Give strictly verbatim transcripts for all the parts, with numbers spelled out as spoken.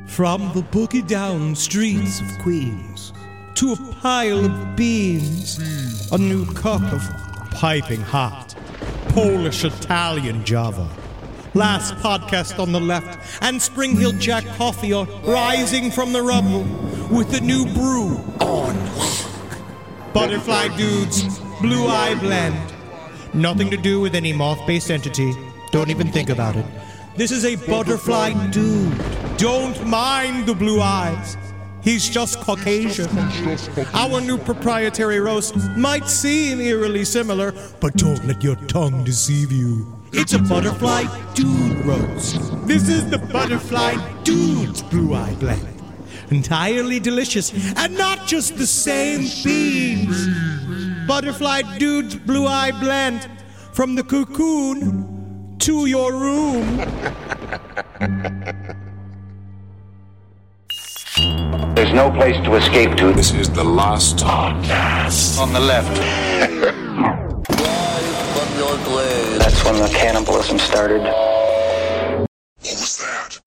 From the boogie down streets of Queens to a pile of beans, a new cup of piping hot Polish Italian Java. Last podcast on the left, and Spring Hill Jack Coffee are rising from the rubble with a new brew on lock. Butterfly Dudes Blue Eye Blend. Nothing to do with any moth-based entity. Don't even think about it. This is a butterfly dude. Don't mind the blue eyes. He's just Caucasian. Our new proprietary roast might seem eerily similar, but don't let your tongue deceive you. It's a butterfly dude roast. This is the Butterfly Dude's Blue Eye Blend. Entirely delicious, and not just the same beans. Butterfly Dude's Blue Eye Blend. From the cocoon to your room. There's no place to escape to. This is the last podcast. On the left. That's when the cannibalism started. What was that?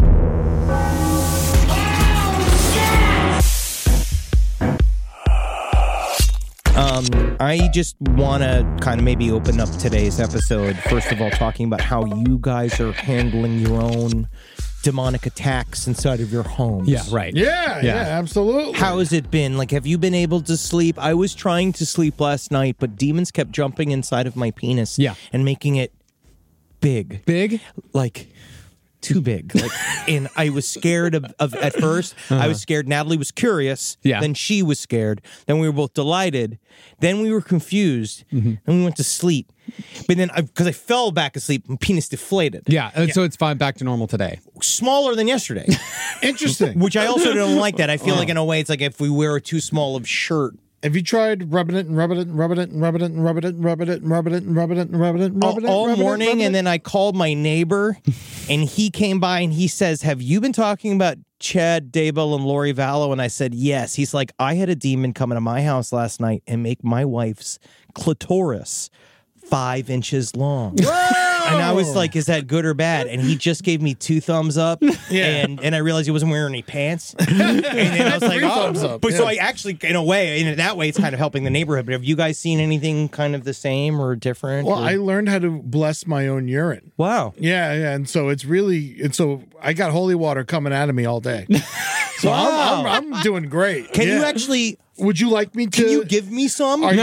Um, I just want to kind of maybe open up today's episode, first of all, talking about how you guys are handling your own demonic attacks inside of your homes. Yeah, right. Yeah, yeah, yeah, absolutely. How has it been? Like, have you been able to sleep? I was trying to sleep last night, but demons kept jumping inside of my penis Yeah. and making it big. Big? Like... too big. Like, and I was scared of, of at first. Uh-huh. I was scared. Natalie was curious. Yeah. Then she was scared. Then we were both delighted. Then we were confused. Mm-hmm. Then we went to sleep. But then, because I, I fell back asleep, my penis deflated. Yeah, and yeah. So it's fine, back to normal today. Smaller than yesterday. Interesting. Which I also don't like that. I feel oh. like in a way it's like if we wear a too small of shirt. Have you tried rubbing it and rubbing it and rubbing it and rubbing it and rubbing it and rubbing it and rubbing it and rubbing it and rubbing it and rubbing it all morning? And then I called my neighbor, and he came by and he says, "Have you been talking about Chad Daybell and Lori Vallow?" And I said, "Yes." He's like, "I had a demon come into my house last night and make my wife's clitoris five inches long." And I was like, "Is that good or bad?" And he just gave me two thumbs up. Yeah. And and I realized he wasn't wearing any pants. And then I was like, "Oh." Thumbs up. But yeah. So I actually, in a way, in that way, it's kind of helping the neighborhood. But have you guys seen anything kind of the same or different? Well, or? I learned how to bless my own urine. Wow. Yeah, yeah. And so it's really, and so I got holy water coming out of me all day. So wow. I'm, I'm, I'm doing great. Can yeah. you actually... Would you like me to... Can you give me some? Are you...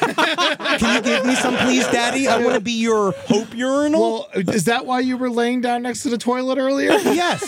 Can you give me some, please, Daddy? I want to be your hope urinal. Well, is that why you were laying down next to the toilet earlier? Yes.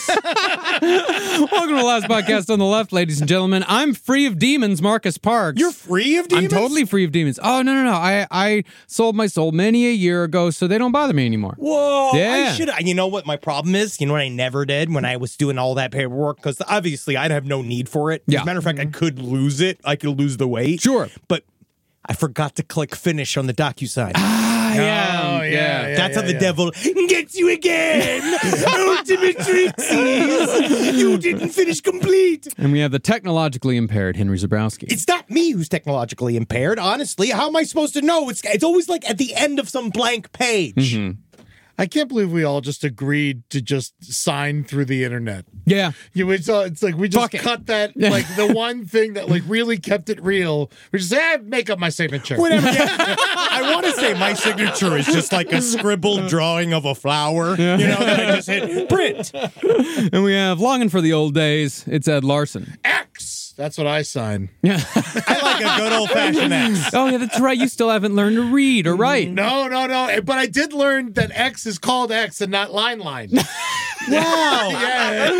Welcome to the last podcast on the left, ladies and gentlemen. I'm free of demons, Marcus Parks. You're free of demons? I'm totally free of demons. Oh, no, no, no. I, I sold my soul many a year ago, so they don't bother me anymore. Whoa. Yeah. I should. You know what my problem is? You know what I never did when I was doing all that paperwork? Because obviously I'd have no need for it. Yeah. As a matter of fact, I could lose it. I could lose the weight. Sure. But I forgot to click finish on the DocuSign. Ah, yeah. Oh, yeah, yeah. That's yeah, how the yeah. devil gets you again. Ultimate Trixies. You didn't finish complete. And we have the technologically impaired Henry Zabrowski. It's not me who's technologically impaired, honestly. How am I supposed to know? It's it's always like at the end of some blank page. Mm-hmm. I can't believe we all just agreed to just sign through the internet. Yeah. You it's, uh, it's like we just Fuck cut it. that, like the one thing that like really kept it real. We just say, eh, make up my signature. Whatever. I want to say my signature is just like a scribbled drawing of a flower. You know, that I just hit print. And we have longing for the old days. It's Ed Larson. X. That's what I sign. Yeah. I like a good old-fashioned X. Oh, yeah, that's right. You still haven't learned to read or write. No, no, no. But I did learn that X is called X and not line line. Wow. Yeah.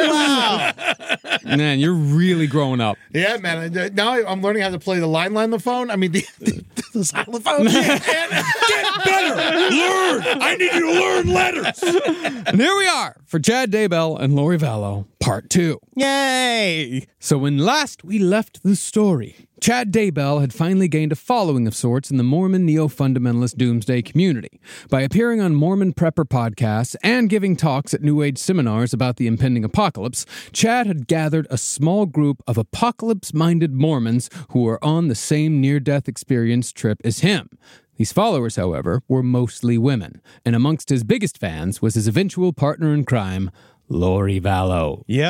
Wow. Man, you're really growing up. Yeah, man. Now I'm learning how to play the line line the phone. I mean, the, the, the xylophone. Get better. Learn. I need you to learn letters. And here we are for Chad Daybell and Lori Vallow, part two. Yay. So when last we left the story, Chad Daybell had finally gained a following of sorts in the Mormon neo-fundamentalist doomsday community by appearing on Mormon prepper podcasts and giving talks at New Age seminars about the impending apocalypse. Chad had gathered a small group of apocalypse-minded Mormons who were on the same near-death experience trip as him. These followers, however, were mostly women, and amongst his biggest fans was his eventual partner in crime, Lori Vallow. Yep.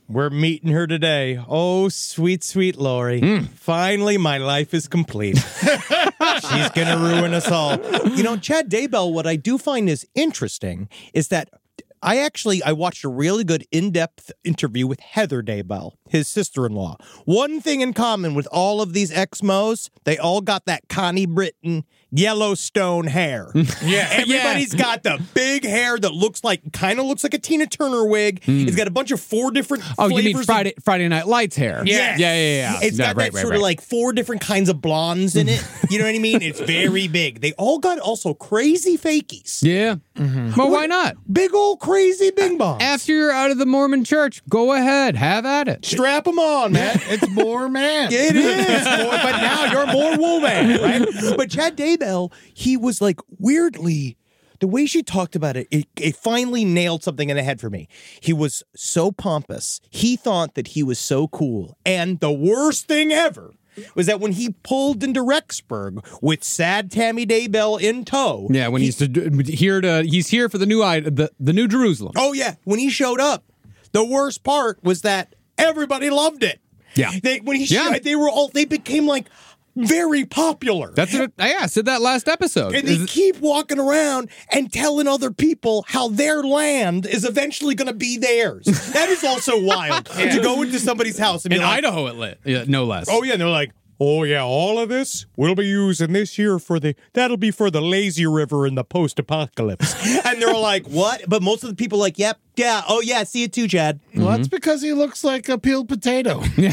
we're meeting her today. Oh, sweet, sweet Lori. Mm. Finally, my life is complete. She's going to ruin us all. You know, Chad Daybell, what I do find is interesting is that I actually, I watched a really good in-depth interview with Heather Daybell, his sister-in-law. One thing in common with all of these ex-Mos, they all got that Connie Britton Yellowstone hair. Yeah. Everybody's yeah. got the big hair that looks like, kind of looks like a Tina Turner wig. Mm. It's got a bunch of four different Oh, flavors you mean Friday of, Friday Night Lights hair? Yes. Yeah, yeah, yeah. It's yeah, got right, that right, sort right. of like four different kinds of blondes in it. You know what I mean? It's very big. They all got also crazy fakies. Yeah. Mm-hmm. Well, why not? Big old crazy bing bongs. After you're out of the Mormon church, go ahead, have at it. Strap them on, man. It's more man. It is, boy, but now you're more woman, right? But Chad Daybell, he was like weirdly, the way she talked about it, it, it finally nailed something in the head for me. He was so pompous. He thought that he was so cool. And the worst thing ever was that when he pulled into Rexburg with sad Tammy Daybell in tow. Yeah, when he, he's to, here to he's here for the new the, the new Jerusalem. Oh yeah, when he showed up, the worst part was that everybody loved it. Yeah. They when he Yeah. showed, they were all they became like very popular. That's what yeah, I said that last episode. And they Is it- keep walking around and telling other people how their land is eventually going to be theirs. That is also wild. To go into somebody's house and be in like, Idaho it lit. Yeah, no less. oh yeah, and they're like, oh yeah, all of this we'll be using this year for the that'll be for the lazy river in the post-apocalypse. And they're like, what? But most of the people are like, yep, yeah, oh yeah, see it too, Chad. Well, that's because he looks like a peeled potato. Yeah,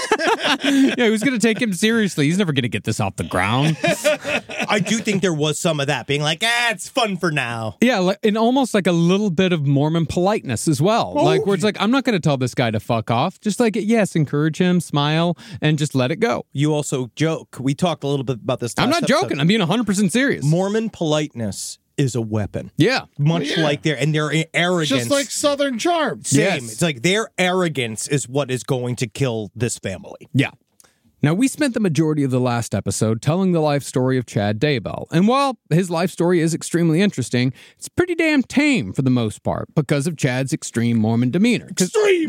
who's going to take him seriously? He's never going to get this off the ground. I do think there was some of that being like, ah, it's fun for now. Yeah, like, and almost like a little bit of Mormon politeness as well. Oh. Like, where it's like, I'm not going to tell this guy to fuck off. Just like, yes, encourage him, smile, and just let it go. You also joke. We talked a little bit about this. I'm last not episode. joking. I'm being one hundred percent serious. Mormon politeness is a weapon. Yeah. Much Yeah. like their and their arrogance. Just like Southern Charm. same. Yes. It's like their arrogance is what is going to kill this family. Yeah. Now, we spent the majority of the last episode telling the life story of Chad Daybell. And while his life story is extremely interesting, it's pretty damn tame for the most part because of Chad's extreme Mormon demeanor. Extreme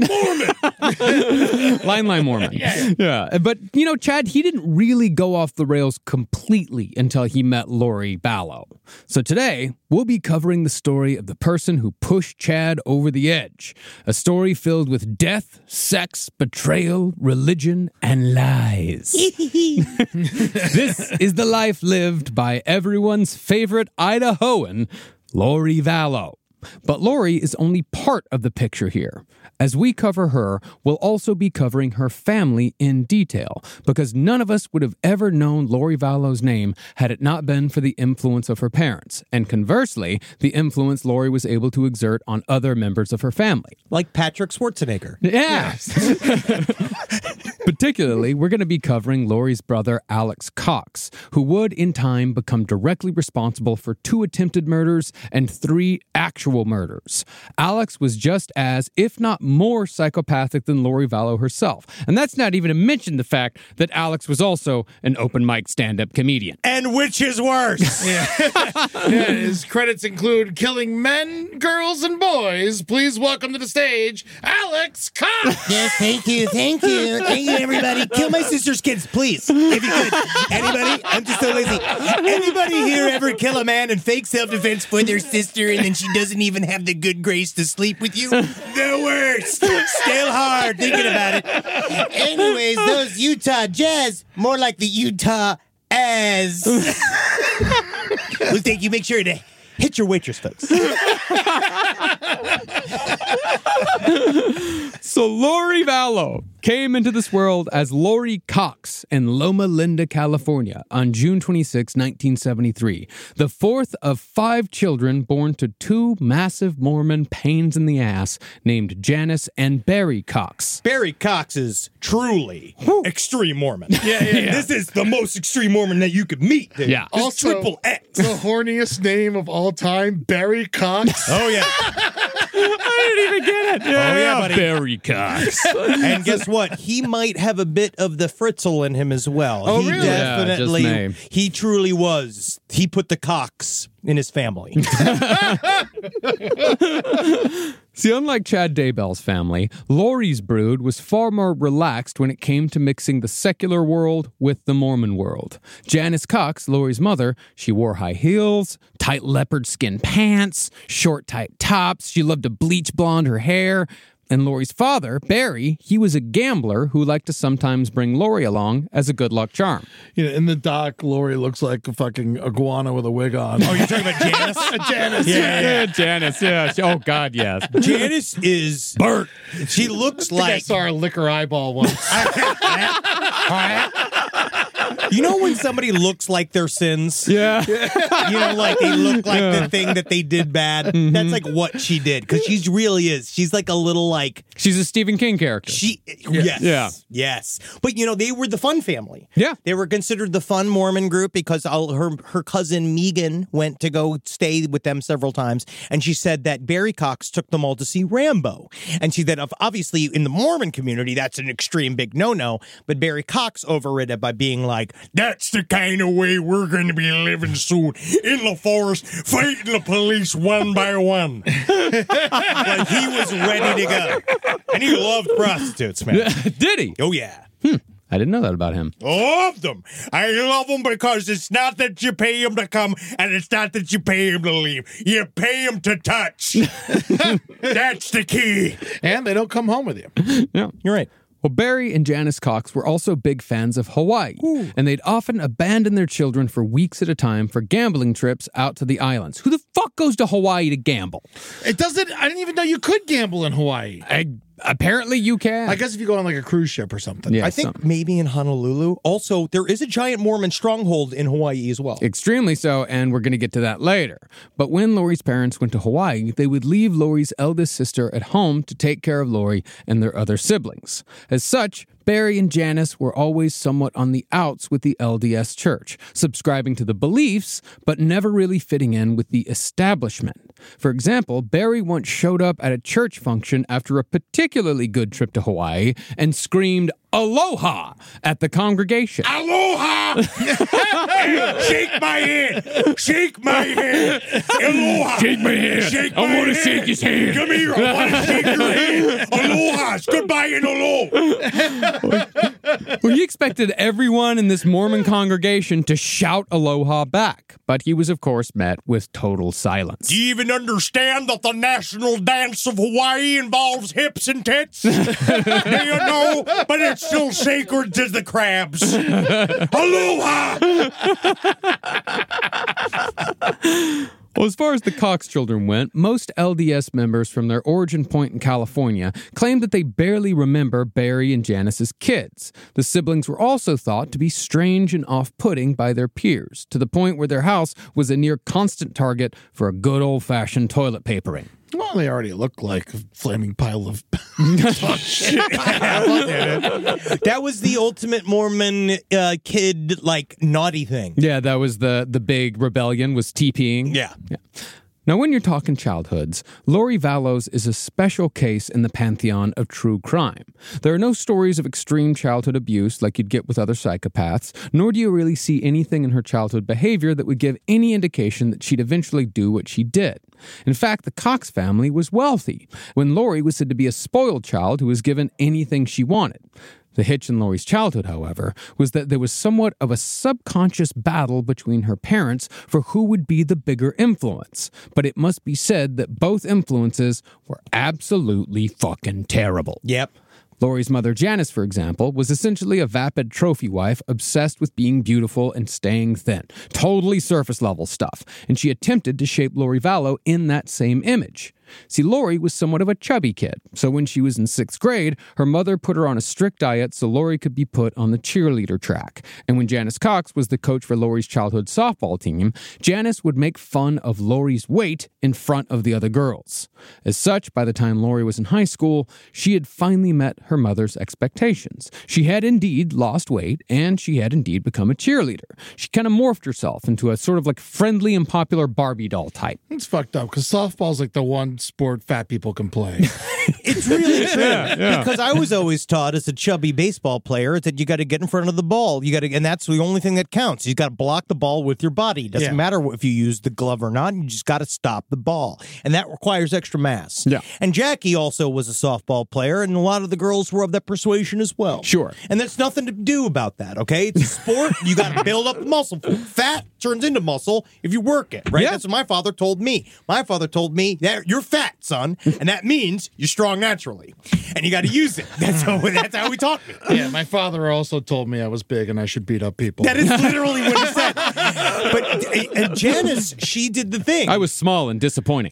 Mormon. Line line Mormon. yeah, yeah. But, you know, Chad, he didn't really go off the rails completely until he met Lori Vallow. So today, we'll be covering the story of the person who pushed Chad over the edge. A story filled with death, sex, betrayal, religion, and lies. This is the life lived by everyone's favorite Idahoan, Lori Vallow. But Lori is only part of the picture here. As we cover her, we'll also be covering her family in detail, because none of us would have ever known Lori Vallow's name had it not been for the influence of her parents, and conversely, the influence Lori was able to exert on other members of her family. Like Patrick Schwarzenegger. Yeah. Particularly, we're going to be covering Lori's brother, Alex Cox, who would, in time, become directly responsible for two attempted murders and three actual murders. Alex was just as, if not more, psychopathic than Lori Vallow herself. And that's not even to mention the fact that Alex was also an open mic stand-up comedian. And which is worse? Yeah. Yeah, his credits include killing men, girls, and boys. Please welcome to the stage, Alex Cox. Yes, thank you, thank you, thank you, everybody. Kill my sister's kids, please, if you could. Anybody? I'm just so lazy. Anybody here ever kill a man in fake self-defense for their sister and then she doesn't even have the good grace to sleep with you? The worst. Still hard thinking about it. Anyways, those Utah Jazz, more like the Utah As. Well, thank you. Make sure to hit your waitress, folks. So Lori Vallow came into this world as Lori Cox in Loma Linda, California on June twenty-sixth, nineteen seventy-three, the fourth of five children born to two massive Mormon pains in the ass named Janice and Barry Cox. Barry Cox is truly extreme Mormon. Yeah, yeah, yeah. This is the most extreme Mormon that you could meet. Dude. Yeah. This Also, triple X. The horniest name of all time, Barry Cox. Oh, yeah. I didn't even get it. Oh, yeah, buddy. Barry Cox. And guess what? He might have a bit of the Fritzl in him as well. Oh, he really? Yeah, definitely, just name. he truly was. He put the Cox in his family. See, unlike Chad Daybell's family, Lori's brood was far more relaxed when it came to mixing the secular world with the Mormon world. Janice Cox, Lori's mother, she wore high heels, tight leopard skin pants, short tight tops. She loved to bleach blonde her hair. And Lori's father, Barry, he was a gambler who liked to sometimes bring Lori along as a good luck charm. You know, in the doc, Lori looks like a fucking iguana with a wig on. Oh, you're talking about Janice? Janice. Yeah, yeah, Janice, yeah. Oh, God, yes. Janice is burnt. She looks I think I like... saw her lick her eyeball once. You know when somebody looks like their sins? Yeah. You know, like they look like Yeah. the thing that they did bad. Mm-hmm. That's like what she did. Because she really is. She's like a little like... She's a Stephen King character. She, yes, Yeah. yes. But, you know, they were the fun family. Yeah. They were considered the fun Mormon group because all her, her cousin Megan went to go stay with them several times. And she said that Barry Cox took them all to see Rambo. And she said, obviously, in the Mormon community, that's an extreme big no-no. But Barry Cox overrid it by being like, that's the kind of way we're going to be living soon. In the forest, fighting the police one by one. Like he was ready to go. And he loved prostitutes, man. Did he? Oh, yeah. I didn't know that about him. Love them. I love them because it's not that you pay them to come and it's not that you pay them to leave. You pay them to touch. That's the key. And they don't come home with you. Yeah. You're right. Well, Barry and Janice Cox were also big fans of Hawaii, Ooh. and they'd often abandon their children for weeks at a time for gambling trips out to the islands. Who the fuck goes to Hawaii to gamble? It doesn't, I didn't even know you could gamble in Hawaii. I, apparently you can. I guess if you go on like a cruise ship or something. Yeah, I think something. maybe in Honolulu. Also, there is a giant Mormon stronghold in Hawaii as well. Extremely so, and we're going to get to that later. But when Lori's parents went to Hawaii, they would leave Lori's eldest sister at home to take care of Lori and their other siblings. As such, Barry and Janice were always somewhat on the outs with the L D S Church, subscribing to the beliefs, but never really fitting in with the establishment. For example, Barry once showed up at a church function after a particularly good trip to Hawaii and screamed, "Aloha!" at the congregation. Aloha! Shake my hand! Shake my hand! Aloha! Shake my hand! Shake I my want to hand. shake his hand! Come here! I want to shake your hand! Aloha! It's goodbye and aloha! Well, he expected everyone in this Mormon congregation to shout aloha back, but he was, of course, met with total silence. Do you even understand that the national dance of Hawaii involves hips and tits? Do you know? But it's still sacred to the crabs. Aloha! Well, as far as the Cox children went, most L D S members from their origin point in California claimed that they barely remember Barry and Janice's kids. The siblings were also thought to be strange and off-putting by their peers, to the point where their house was a near constant target for a good old-fashioned toilet papering. Well, they already look like a flaming pile of shit. That was the ultimate Mormon uh, kid, like, naughty thing. Yeah, that was the, the big rebellion, was TPing. Yeah. Yeah. Now, when you're talking childhoods, Lori Vallows is a special case in the pantheon of true crime. There are no stories of extreme childhood abuse like you'd get with other psychopaths, nor do you really see anything in her childhood behavior that would give any indication that she'd eventually do what she did. In fact, the Cox family was wealthy, when Lori was said to be a spoiled child who was given anything she wanted. The hitch in Lori's childhood, however, was that there was somewhat of a subconscious battle between her parents for who would be the bigger influence. But it must be said that both influences were absolutely fucking terrible. Yep. Lori's mother, Janice, for example, was essentially a vapid trophy wife obsessed with being beautiful and staying thin. Totally surface-level stuff. And she attempted to shape Lori Vallow in that same image. See, Lori was somewhat of a chubby kid, so when she was in sixth grade, her mother put her on a strict diet so Lori could be put on the cheerleader track. And when Janice Cox was the coach for Lori's childhood softball team, Janice would make fun of Lori's weight in front of the other girls. As such, by the time Lori was in high school, she had finally met her mother's expectations. She had indeed lost weight, and she had indeed become a cheerleader. She kind of morphed herself into a sort of like friendly and popular Barbie doll type. It's fucked up because softball's like the one one sport fat people can play. It's really true. Because I was always taught as a chubby baseball player that you got to get in front of the ball. You got to, and that's the only thing that counts. You got to block the ball with your body. It doesn't Yeah. matter if you use the glove or not. You just got to stop the ball, and that requires extra mass. Yeah. And Jackie also was a softball player, and a lot of the girls were of that persuasion as well. Sure. And there's nothing to do about that. Okay, it's a sport. You got to build up muscle. Fat turns into muscle if you work it. Right. Yeah. That's what my father told me. My father told me that you're fat, son, and that means you're strong naturally, and you got to use it. That's how. That's how he taught me. Yeah, my father also told me I was big and I should beat up people. That is literally what he said. But and Janice, she did the thing. I was small and disappointing.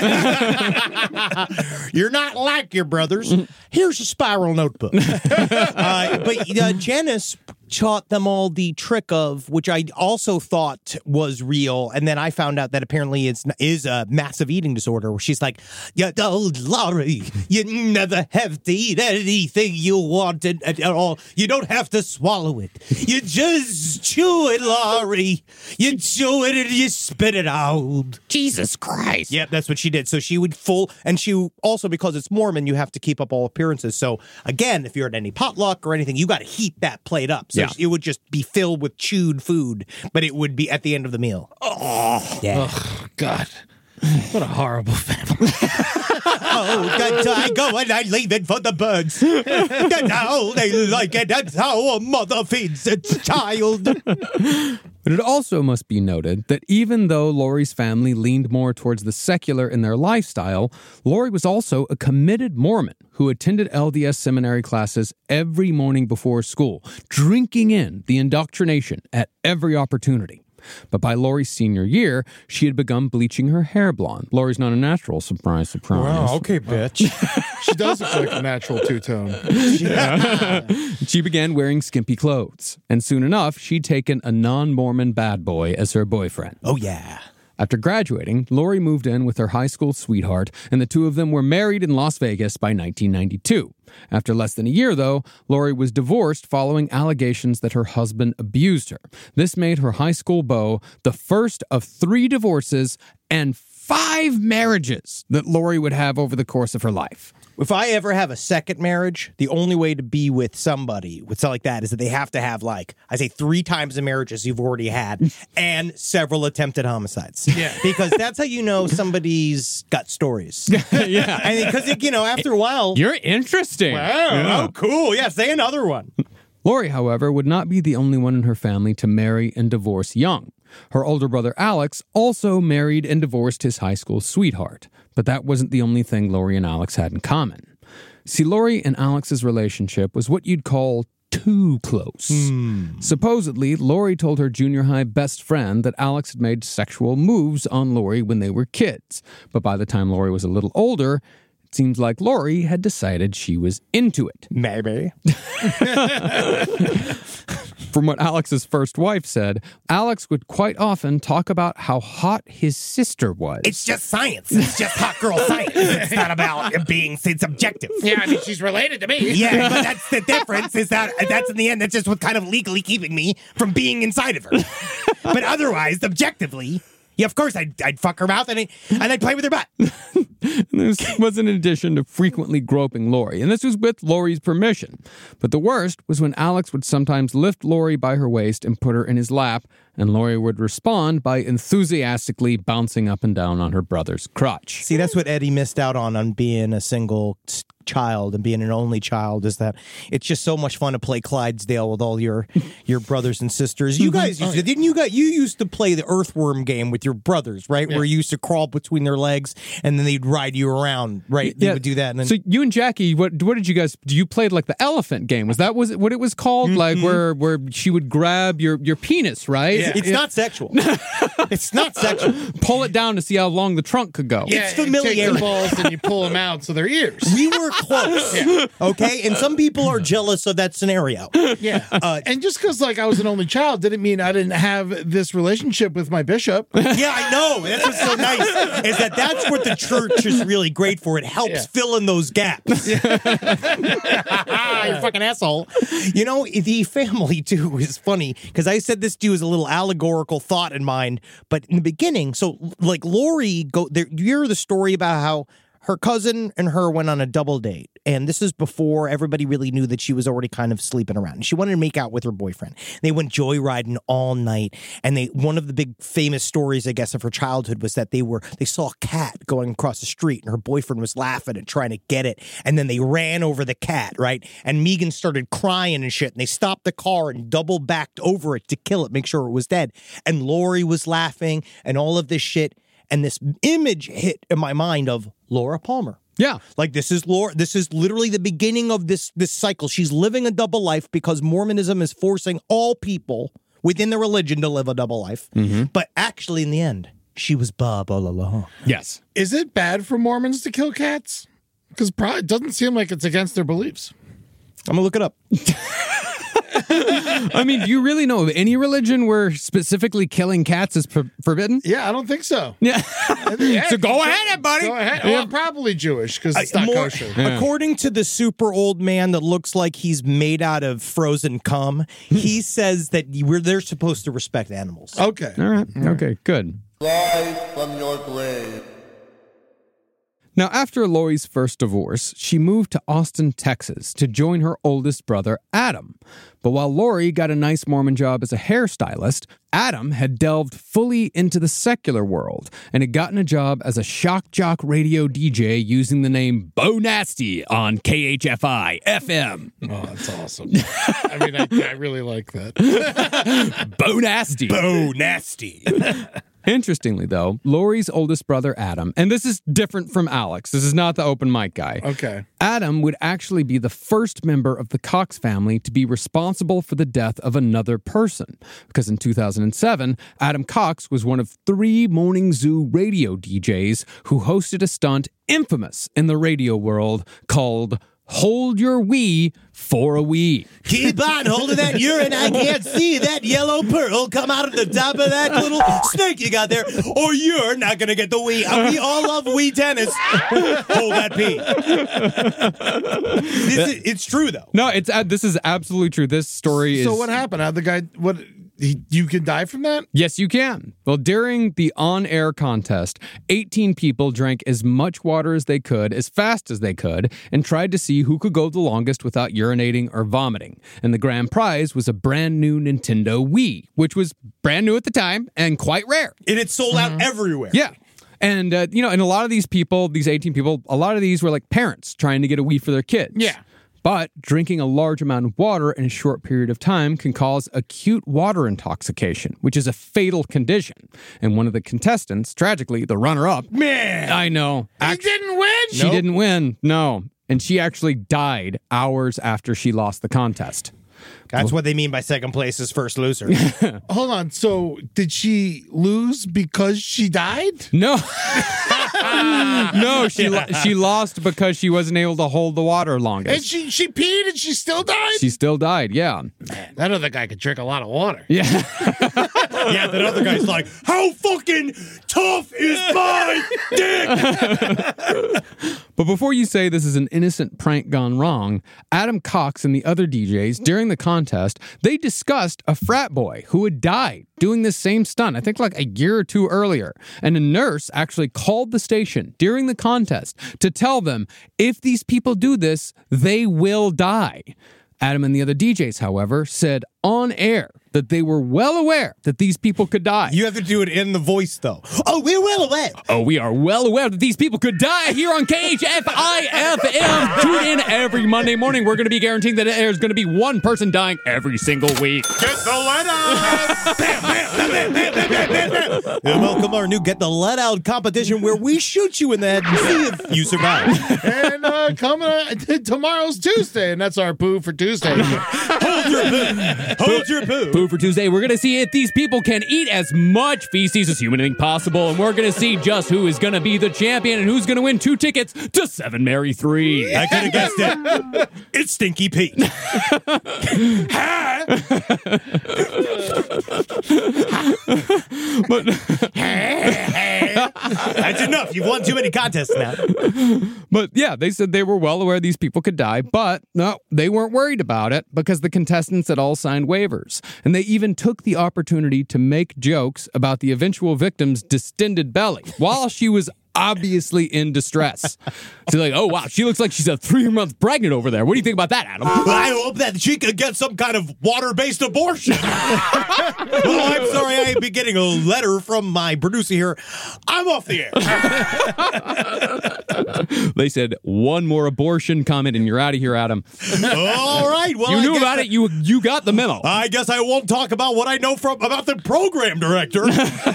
You're not like your brothers. Here's a spiral notebook. uh, but uh, Janice taught them all the trick of, which I also thought was real, and then I found out that apparently it's is a massive eating disorder, where she's like, "Yeah, oh, Laurie, you never have to eat anything you want at, at all. You don't have to swallow it. You just chew it, Laurie. You chew it and you spit it out." Jesus Christ. Yep, that's what she did. So she would full, and she also, because it's Mormon, you have to keep up all appearances. So again, if you're at any potluck or anything, you got to heat that plate up. So Yeah. it would just be filled with chewed food, but it would be at the end of the meal. Oh, yeah. Oh, God. What a horrible family. Oh, that I go and I leave it for the birds. That's how they like it. That's how a mother feeds its child. But it also must be noted that even though Laurie's family leaned more towards the secular in their lifestyle, Laurie was also a committed Mormon who attended L D S seminary classes every morning before school, drinking in the indoctrination at every opportunity. But by Laurie's senior year, she had begun bleaching her hair blonde. Laurie's not a natural, surprise, surprise. okay, bitch. She does look like a natural two-tone. She began wearing skimpy clothes, and soon enough, she'd taken a non-Mormon bad boy as her boyfriend. Oh, yeah. After graduating, Laurie moved in with her high school sweetheart, and the two of them were married in Las Vegas by nineteen ninety-two. After less than a year, though, Laurie was divorced following allegations that her husband abused her. This made her high school beau the first of three divorces and five marriages that Laurie would have over the course of her life. If I ever have a second marriage, the only way to be with somebody with something like that is that they have to have, like, I say three times the marriages you've already had and several attempted homicides. Yeah. Because that's how you know somebody's got stories. Yeah. I mean, because, you know, after a while. You're interesting. Oh, oh, cool. Yeah, say another one. Laurie, however, would not be the only one in her family to marry and divorce young. Her older brother Alex also married and divorced his high school sweetheart. But that wasn't the only thing Laurie and Alex had in common. See, Laurie and Alex's relationship was what you'd call too close. Hmm. Supposedly, Laurie told her junior high best friend that Alex had made sexual moves on Laurie when they were kids. But by the time Laurie was a little older, it seems like Laurie had decided she was into it. Maybe. From what Alex's first wife said, Alex would quite often talk about how hot his sister was. It's just science. It's just hot girl science. It's not about it being, it's objective. Yeah, I mean, she's related to me. Yeah, but that's the difference, is that that's in the end, that's just what kind of legally keeping me from being inside of her. But otherwise, objectively, yeah, of course, I'd, I'd fuck her mouth and, I, and I'd play with her butt. This was in addition to frequently groping Laurie, and this was with Laurie's permission. But the worst was when Alex would sometimes lift Laurie by her waist and put her in his lap, and Laurie would respond by enthusiastically bouncing up and down on her brother's crotch. See, that's what Eddie missed out on, on being a single child and being an only child, is that it's just so much fun to play Clydesdale with all your your brothers and sisters. You guys used to, didn't you guys, you used to play the earthworm game with your brothers, right? Yeah. Where you used to crawl between their legs and then they'd ride you around, right? They would do that. And then So you and Jackie, what what did you guys? You played like the elephant game. Was that was it, what it was called? Mm-hmm. Like where where she would grab your your penis, right? Yeah. it's not sexual. It's not sexual. Pull it down to see how long the trunk could go. Yeah, It's you take familiarity. the balls and you pull them out so they're ears. We were close, okay? And some people are jealous of that scenario. Yeah. Uh, and just because, like, I was an only child didn't mean I didn't have this relationship with my bishop. Yeah, I know. That's what's so nice, is that that's what the church is really great for. It helps Yeah. fill in those gaps. yeah, you fucking asshole. You know, the family, too, is funny, because I said this to you as a little allegorical thought in mind, but in the beginning, so, like, Lori, go there. You hear the story about how her cousin and her went on a double date, and this is before everybody really knew that she was already kind of sleeping around. And she wanted to make out with her boyfriend. They went joyriding all night, and they one of the big famous stories, I guess, of her childhood was that they were they saw a cat going across the street, and her boyfriend was laughing and trying to get it, and then they ran over the cat, right? And Megan started crying and shit, and they stopped the car and double backed over it to kill it, make sure it was dead. And Lori was laughing, and all of this shit. And this image hit in my mind of Laura Palmer. Yeah. Like, this is Laura. This is literally the beginning of this, this cycle. She's living a double life because Mormonism is forcing all people within the religion to live a double life. Mm-hmm. But actually, in the end, she was Bob all along. Yes. Is it bad for Mormons to kill cats? Because it doesn't seem like it's against their beliefs. I'm going to look it up. I mean, do you really know of any religion where specifically killing cats is for- forbidden? Yeah, I don't think so. Yeah. Yeah, So go ahead, buddy. Go ahead. Well, probably Jewish because it's I- not more- kosher. According to the super old man that looks like he's made out of frozen cum, he says that we're they're supposed to respect animals. Okay. All right. Okay, good. Rise from your grave. Now, after Lori's first divorce, she moved to Austin, Texas to join her oldest brother, Adam. But while Lori got a nice Mormon job as a hairstylist, Adam had delved fully into the secular world and had gotten a job as a shock jock radio D J using the name Bo Nasty on K H F I F M. Oh, that's awesome. I mean, I, I really like that. Bo Nasty. Oh, nasty. Interestingly, though, Lori's oldest brother, Adam, and this is different from Alex. This is not the open mic guy. Okay. Adam would actually be the first member of the Cox family to be responsible for the death of another person. Because in two thousand seven, Adam Cox was one of three Morning Zoo radio D Js who hosted a stunt infamous in the radio world called Hold Your Wee for a Wee. Keep on holding that urine. I can't see that yellow pearl come out of the top of that little snake you got there, or you're not going to get the wee. Uh, we all love wee tennis. Hold that pee. This is, it's true, though. No, it's uh, this is absolutely true. This story is... So what happened? How the guy, what, he, you can die from that? Yes, you can. Well, during the on-air contest, eighteen people drank as much water as they could, as fast as they could, and tried to see who could go the longest without urinating or vomiting. And the grand prize was a brand new Nintendo Wii, which was brand new at the time and quite rare. And it's sold out everywhere. Yeah. And, uh, you know, and a lot of these people, these eighteen people, a lot of these were like parents trying to get a Wii for their kids. Yeah. But drinking a large amount of water in a short period of time can cause acute water intoxication, which is a fatal condition. And one of the contestants, tragically, the runner-up... Man! I know. He didn't win? She Nope. didn't win, no. And she actually died hours after she lost the contest. That's what they mean by second place is first loser. Hold on. So did she lose because she died? No. No, she lo- she lost because she wasn't able to hold the water And longest. she, she peed and she still died? She still died, yeah. That other guy could drink a lot of water. Yeah. Yeah, that other guy's like, how fucking tough is my dick? But before you say this is an innocent prank gone wrong, Adam Cox and the other D Js, during the contest, they discussed a frat boy who had died doing this same stunt, I think like a year or two earlier. And a nurse actually called the station during the contest to tell them, if these people do this, they will die. Adam and the other D Js, however, said on air that they were well aware that these people could die. You have to do it in the voice, though. Oh, we're well aware. Oh, we are well aware that these people could die here on K H F I F M. Tune in every Monday morning. We're going to be guaranteeing that there's going to be one person dying every single week. Get the let out! Bam, bam, bam, bam, bam, bam, bam, bam. And welcome our new Get the Let Out competition where we shoot you in the head and see if you survive. And uh, coming uh, tomorrow's Tuesday, and that's our poo for Tuesday. Hold your poo. Hold your poo. Poo for Tuesday, we're going to see if these people can eat as much feces as humanly possible, and we're going to see just who is going to be the champion and who's going to win two tickets to Seven Mary three. I could have guessed it. It's Stinky Pete. But That's enough. You've won too many contests now. But yeah, they said they were well aware these people could die, but no, they weren't worried about it because the contestants had all signed waivers. And they even took the opportunity to make jokes about the eventual victim's distended belly while she was obviously in distress. So like, oh wow, she looks like she's a three month pregnant over there. What do you think about that, Adam? I hope that she could get some kind of water-based abortion. Well, I'm sorry, I've been getting a letter from my producer here. I'm off the air. They said one more abortion comment and you're out of here, Adam. All right. Well, you I knew guess about I, it. You you got the memo. I guess I won't talk about what I know from about the program director.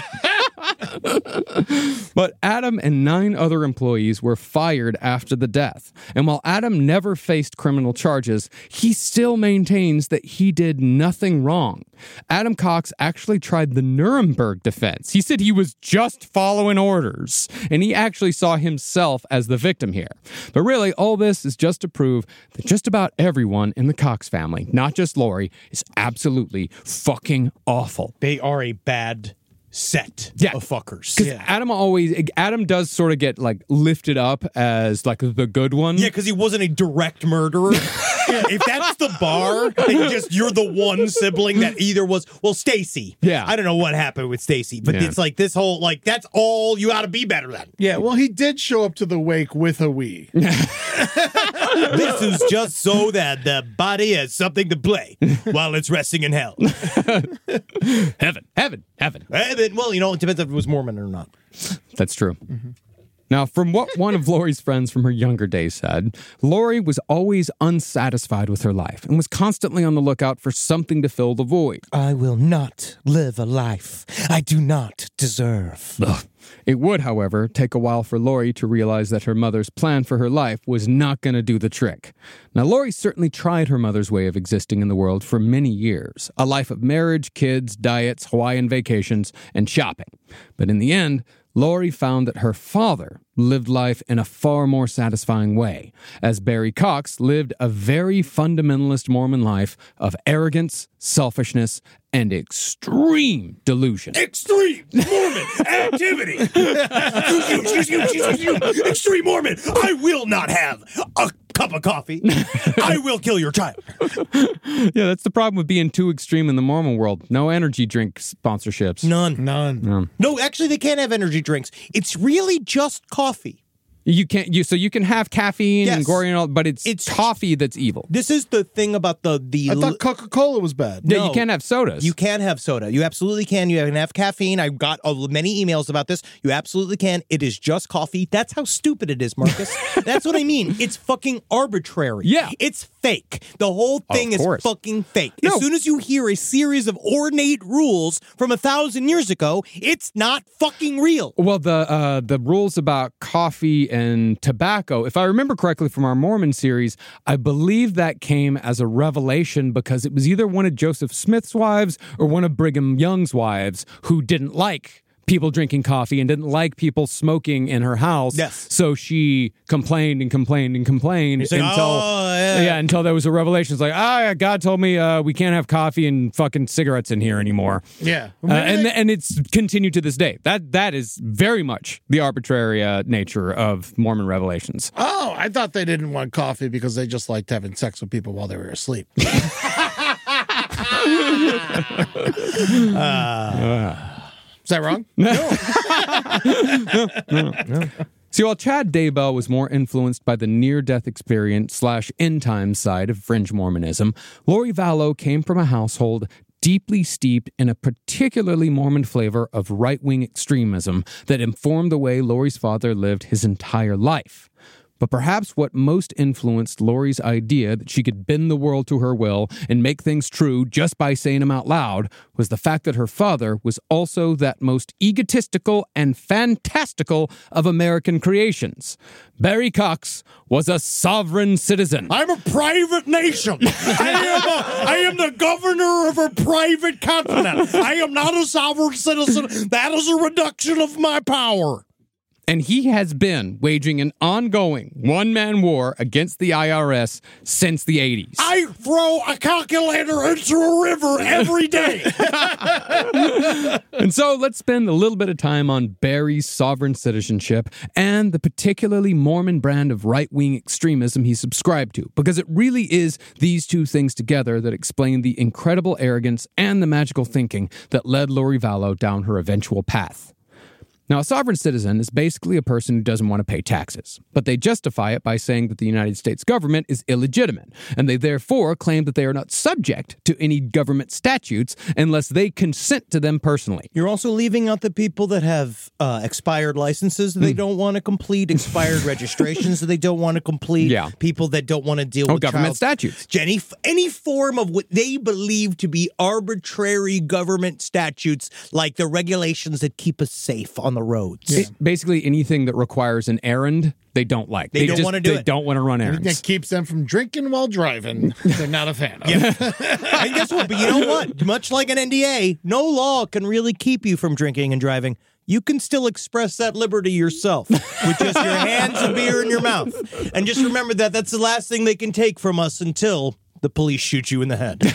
But Adam and nine other employees were fired after the death. And while Adam never faced criminal charges, he still maintains that he did nothing wrong. Adam Cox actually tried the Nuremberg defense. He said he was just following orders, and he actually saw himself as the victim here. But really, all this is just to prove that just about everyone in the Cox family, not just Lori, is absolutely fucking awful. They are a bad set yeah. of fuckers. Because yeah. Adam always, Adam does sort of get like lifted up as like the good one. Yeah, because he wasn't a direct murderer. If that's the bar, and just you're the one sibling that either was, well, Stacy. Yeah. I don't know what happened with Stacy, but yeah. it's like this whole, like, that's all you ought to be better than. Yeah, well, he did show up to the wake with a wee. This is just so that the body has something to play while it's resting in hell. Heaven, heaven, heaven. Heaven. Well, you know, it depends if it was Mormon or not. That's true. Mm-hmm. Now, from what one of Lori's friends from her younger days said, Lori was always unsatisfied with her life and was constantly on the lookout for something to fill the void. I will not live a life I do not deserve. Ugh. It would, however, take a while for Lori to realize that her mother's plan for her life was not going to do the trick. Now, Lori certainly tried her mother's way of existing in the world for many years, a life of marriage, kids, diets, Hawaiian vacations, and shopping. But in the end, Lori found that her father lived life in a far more satisfying way, as Barry Cox lived a very fundamentalist Mormon life of arrogance, selfishness, and extreme delusion. Extreme Mormon activity! Extreme Mormon! I will not have a cup of coffee. I will kill your child. Yeah, that's the problem with being too extreme in the Mormon world. No energy drink sponsorships. None. None. No. No, actually, they can't have energy drinks. It's really just coffee. You can't. You so you can have caffeine Yes. and gory and all, but it's, It's- coffee that's evil. This is the thing about the the. I thought Coca-Cola was bad. Yeah, No. you can't have sodas. You can have soda. You absolutely can. You can have caffeine. I got uh, many emails about this. You absolutely can. It is just coffee. That's how stupid it is, Marcus. That's what I mean. It's fucking arbitrary. Yeah. It's fake. The whole thing is course. fucking fake. No. As soon as you hear a series of ornate rules from a thousand years ago, it's not fucking real. Well, the uh, the rules about coffee and tobacco, if I remember correctly from our Mormon series, I believe that came as a revelation because it was either one of Joseph Smith's wives or one of Brigham Young's wives who didn't like people drinking coffee and didn't like people smoking in her house. Yes. So she complained and complained and complained saying, until "Oh, yeah." yeah, until there was a revelation. It's like, ah, God told me uh, we can't have coffee and fucking cigarettes in here anymore. Yeah. Uh, and and it's continued to this day. That that is very much the arbitrary uh, nature of Mormon revelations. Oh, I thought they didn't want coffee because they just liked having sex with people while they were asleep. uh, is that wrong? See, while Chad Daybell was more influenced by the near-death experience slash end-time side of fringe Mormonism, Lori Vallow came from a household deeply steeped in a particularly Mormon flavor of right-wing extremism that informed the way Lori's father lived his entire life. But perhaps what most influenced Lori's idea that she could bend the world to her will and make things true just by saying them out loud was the fact that her father was also that most egotistical and fantastical of American creations. Barry Cox was a sovereign citizen. I'm a private nation. I am a, I am the governor of a private continent. I am not a sovereign citizen. That is a reduction of my power. And he has been waging an ongoing one-man war against the I R S since the eighties. I throw a calculator into a river every day. And so let's spend a little bit of time on Barry's sovereign citizenship and the particularly Mormon brand of right-wing extremism he subscribed to, because it really is these two things together that explain the incredible arrogance and the magical thinking that led Lori Vallow down her eventual path. Now, a sovereign citizen is basically a person who doesn't want to pay taxes, but they justify it by saying that the United States government is illegitimate, and they therefore claim that they are not subject to any government statutes unless they consent to them personally. You're also leaving out the people that have uh, expired licenses that they mm. don't want to complete, expired registrations that they don't want to complete, yeah. people that don't want to deal oh, with government child- statutes. Any, any form of what they believe to be arbitrary government statutes, like the regulations that keep us safe on the roads. Yeah. It, basically anything that requires an errand, they don't like. They, they don't want to do they it. They don't want to run errands. That keeps them from drinking while driving. They're not a fan of. Yeah. And guess what? But you know what? Much like an N D A, no law can really keep you from drinking and driving. You can still express that liberty yourself with just your hands of beer in your mouth. And just remember that that's the last thing they can take from us until the police shoot you in the head.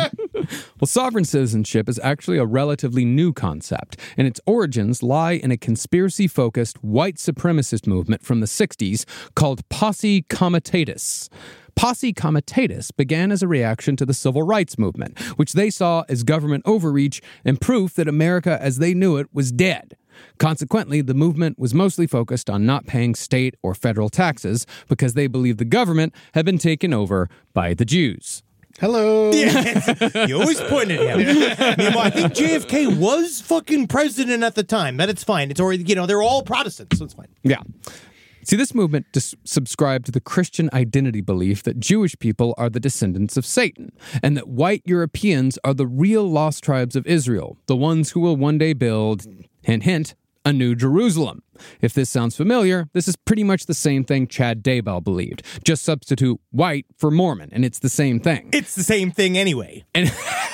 Well, sovereign citizenship is actually a relatively new concept, and its origins lie in a conspiracy-focused white supremacist movement from the sixties called Posse Comitatus. Posse Comitatus began as a reaction to the civil rights movement, which they saw as government overreach and proof that America as they knew it was dead. Consequently, the movement was mostly focused on not paying state or federal taxes because they believed the government had been taken over by the Jews. Hello. Yeah, you always point at him. Meanwhile, I think J F K was fucking president at the time. But it's fine. It's already, you know, they're all Protestants, so it's fine. Yeah. See, this movement dis- subscribed to the Christian identity belief that Jewish people are the descendants of Satan, and that white Europeans are the real lost tribes of Israel, the ones who will one day build, hint, hint, a new Jerusalem. If this sounds familiar, this is pretty much the same thing Chad Daybell believed. Just substitute white for Mormon, and it's the same thing. It's the same thing anyway. And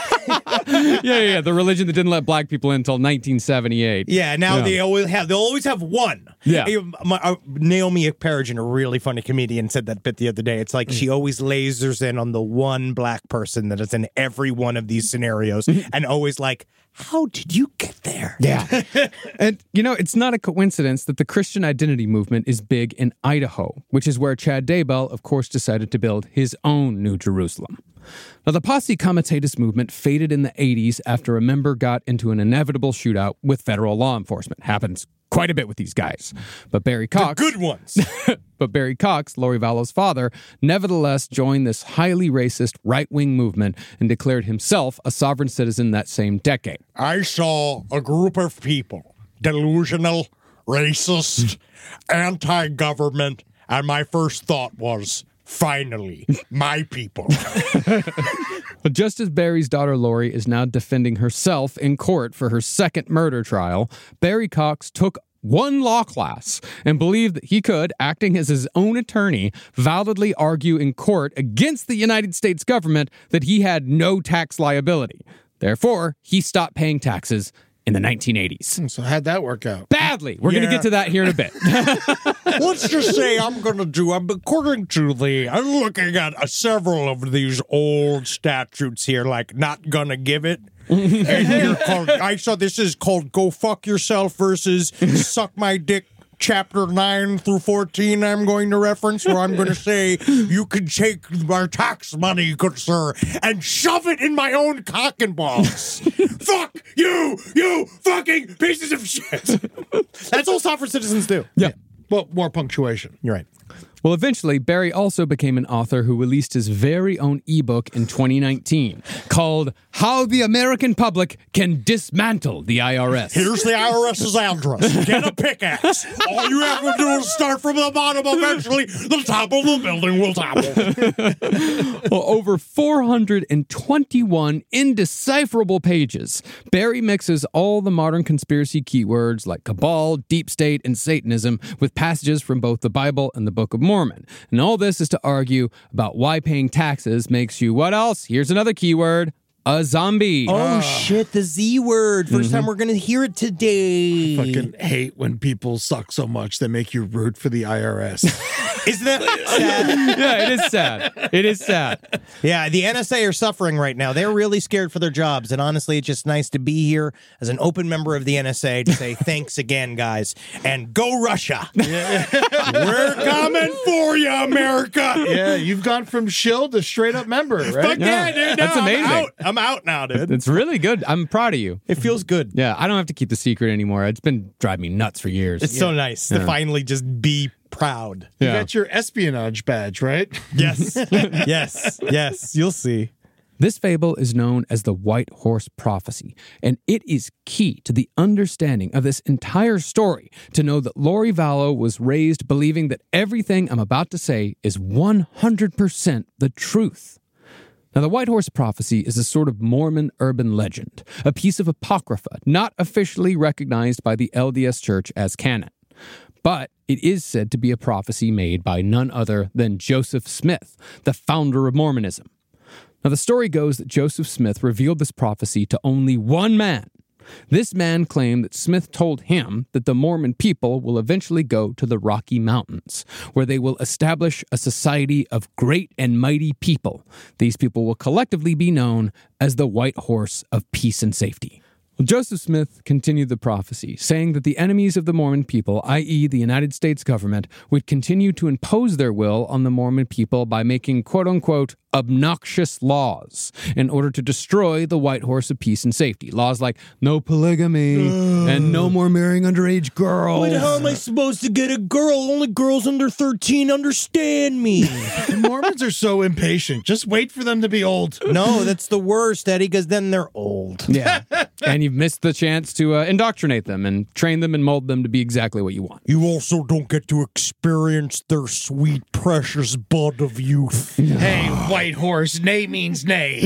yeah, yeah, yeah, the religion that didn't let black people in until nineteen seventy-eight. Yeah, now yeah. they always have they'll always have one. Yeah. My, uh, Naomi Perigin, a really funny comedian, said that bit the other day. It's like mm. she always lasers in on the one black person that is in every one of these scenarios and always like, how did you get there? Yeah. And, you know, it's not a coincidence that the Christian identity movement is big in Idaho, which is where Chad Daybell, of course, decided to build his own New Jerusalem. Now, the Posse Comitatus movement faded in the eighties after a member got into an inevitable shootout with federal law enforcement. Happens quite a bit with these guys. But Barry Cox... The good ones. But Barry Cox, Lori Vallow's father, nevertheless joined this highly racist right-wing movement and declared himself a sovereign citizen that same decade. I saw a group of people, delusional, racist, anti-government, and my first thought was, finally, my people. But just as Barry's daughter Lori is now defending herself in court for her second murder trial, Barry Cox took one law class and believed that he could, acting as his own attorney, validly argue in court against the United States government that he had no tax liability. Therefore, he stopped paying taxes in the nineteen eighties. So how'd that work out? Badly. We're Yeah. going to get to that here in a bit. Let's just say I'm going to do, I'm according to the, I'm looking at uh, several of these old statutes here, like not gonna give it. And here called, I saw this is called Go Fuck Yourself versus Suck My Dick. Chapter nine through fourteen, I'm going to reference, where I'm going to say, you can take our tax money, good sir, and shove it in my own cock and balls. Fuck you, you fucking pieces of shit. That's all sovereign citizens do. Yeah. Well, more punctuation. You're right. Well, eventually, Barry also became an author who released his very own ebook in twenty nineteen called How the American Public Can Dismantle the I R S. Here's the IRS's address. Get a pickaxe. All you have to do is start from the bottom. Eventually, the top of the building will topple. Well, over four hundred twenty-one indecipherable pages, Barry mixes all the modern conspiracy keywords like cabal, deep state, and Satanism with passages from both the Bible and the Book of Mormon. And all this is to argue about why paying taxes makes you what else? Here's another keyword. a zombie. Oh, shit, the Z word. First Mm-hmm. time we're going to hear it today. Fucking hate when people suck so much they make you root for the I R S. Isn't that sad? Yeah, it is sad. It is sad. Yeah, the N S A are suffering right now. They're really scared for their jobs. And honestly, it's just nice to be here as an open member of the N S A to say thanks again, guys. And go Russia. We're coming for you, America. Yeah, you've gone from shill to straight up member, right? Fuck yeah, Yeah, dude. that's No, amazing. I'm out. I'm out now, dude. It's really good. I'm proud of you. It feels good. Yeah, I don't have to keep the secret anymore. It's been driving me nuts for years. It's so nice to Yeah. finally just be proud. You Yeah. got your espionage badge, right? Yes. yes. Yes. You'll see. This fable is known as the White Horse Prophecy, and it is key to the understanding of this entire story to know that Lori Vallow was raised believing that everything I'm about to say is one hundred percent the truth. Now, the White Horse Prophecy is a sort of Mormon urban legend, a piece of apocrypha not officially recognized by the L D S Church as canon. But it is said to be a prophecy made by none other than Joseph Smith, the founder of Mormonism. Now, the story goes that Joseph Smith revealed this prophecy to only one man. This man claimed that Smith told him that the Mormon people will eventually go to the Rocky Mountains, where they will establish a society of great and mighty people. These people will collectively be known as the White Horse of Peace and Safety. Well, Joseph Smith continued the prophecy, saying that the enemies of the Mormon people, that is the United States government, would continue to impose their will on the Mormon people by making quote-unquote obnoxious laws in order to destroy the White Horse of Peace and Safety. Laws like no polygamy and no more marrying underage girls. But how am I supposed to get a girl? Only girls under thirteen understand me. The Mormons are so impatient. Just wait for them to be old. No, that's the worst, Eddie, because then they're old. Yeah. And you've missed the chance to uh, indoctrinate them and train them and mold them to be exactly what you want. You also don't get to experience their sweet, precious bud of youth. Hey, white horse, nay means nay.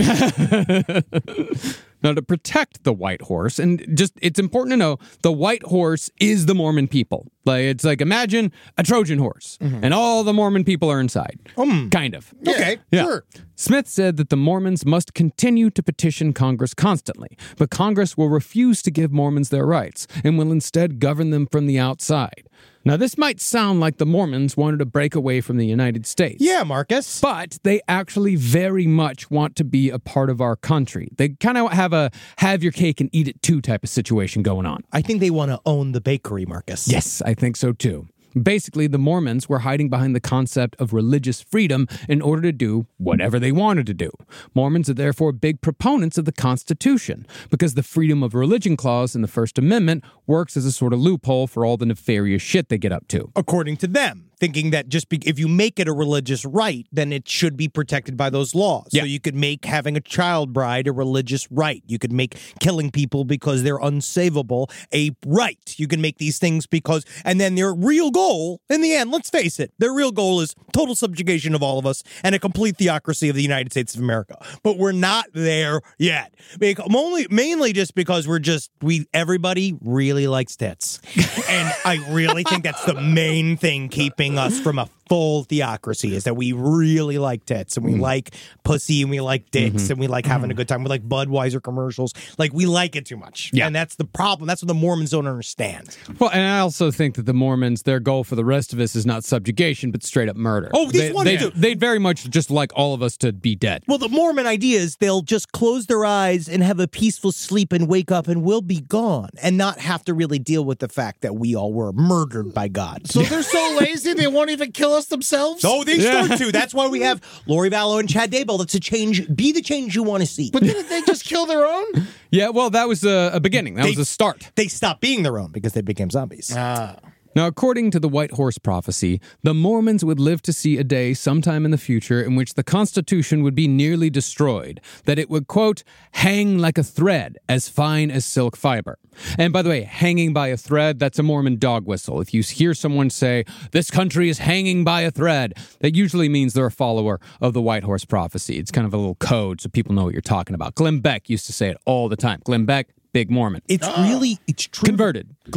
Now, to protect the White Horse, and just, it's important to know, the White Horse is the Mormon people. Like, it's like, imagine a Trojan horse, and all the Mormon people are inside. Um, Kind of. Okay, Yeah. sure. Smith said that the Mormons must continue to petition Congress constantly, but Congress will refuse to give Mormons their rights and will instead govern them from the outside. Now, this might sound like the Mormons wanted to break away from the United States. Yeah, Marcus. But they actually very much want to be a part of our country. They kind of have a have your cake and eat it too type of situation going on. I think they want to own the bakery, Marcus. Yes, I think so too. Basically, the Mormons were hiding behind the concept of religious freedom in order to do whatever they wanted to do. Mormons are therefore big proponents of the Constitution because the freedom of religion clause in the First Amendment works as a sort of loophole for all the nefarious shit they get up to. According to them, thinking that just be- if you make it a religious right, then it should be protected by those laws. Yeah. So you could make having a child bride a religious right. You could make killing people because they're unsavable a right. You can make these things because, and then their real goal, in the end, let's face it, their real goal is total subjugation of all of us and a complete theocracy of the United States of America. But we're not there yet. Bec- Only, mainly just because we're just, we, everybody really likes tits. And I really think that's the main thing keeping us from a full theocracy is that we really like tits and we Mm. like pussy and we like dicks Mm-hmm. and we like having a good time. We like Budweiser commercials. Like we like it too much. Yeah. And that's the problem. That's what the Mormons don't understand. Well, and I also think that the Mormons, their goal for the rest of us is not subjugation, but straight up murder. Oh, these they, ones they, do. They'd very much just like all of us to be dead. Well, the Mormon idea is they'll just close their eyes and have a peaceful sleep and wake up and we'll be gone and not have to really deal with the fact that we all were murdered by God. So they're so lazy they won't even kill us themselves? Oh, they Yeah. start to. That's why we have Lori Vallow and Chad Daybell. That's a change. Be the change you want to see. But didn't they just kill their own? Yeah, well, that was a, a beginning. That They- was a start. They stopped being their own because they became zombies. Now, according to the White Horse Prophecy, the Mormons would live to see a day sometime in the future in which the Constitution would be nearly destroyed, that it would, quote, hang like a thread as fine as silk fiber. And by the way, hanging by a thread, that's a Mormon dog whistle. If you hear someone say, this country is hanging by a thread, that usually means they're a follower of the White Horse Prophecy. It's kind of a little code so people know what you're talking about. Glenn Beck used to say it all the time. Glenn Beck, big Mormon. It's really, it's true. Converted. Like,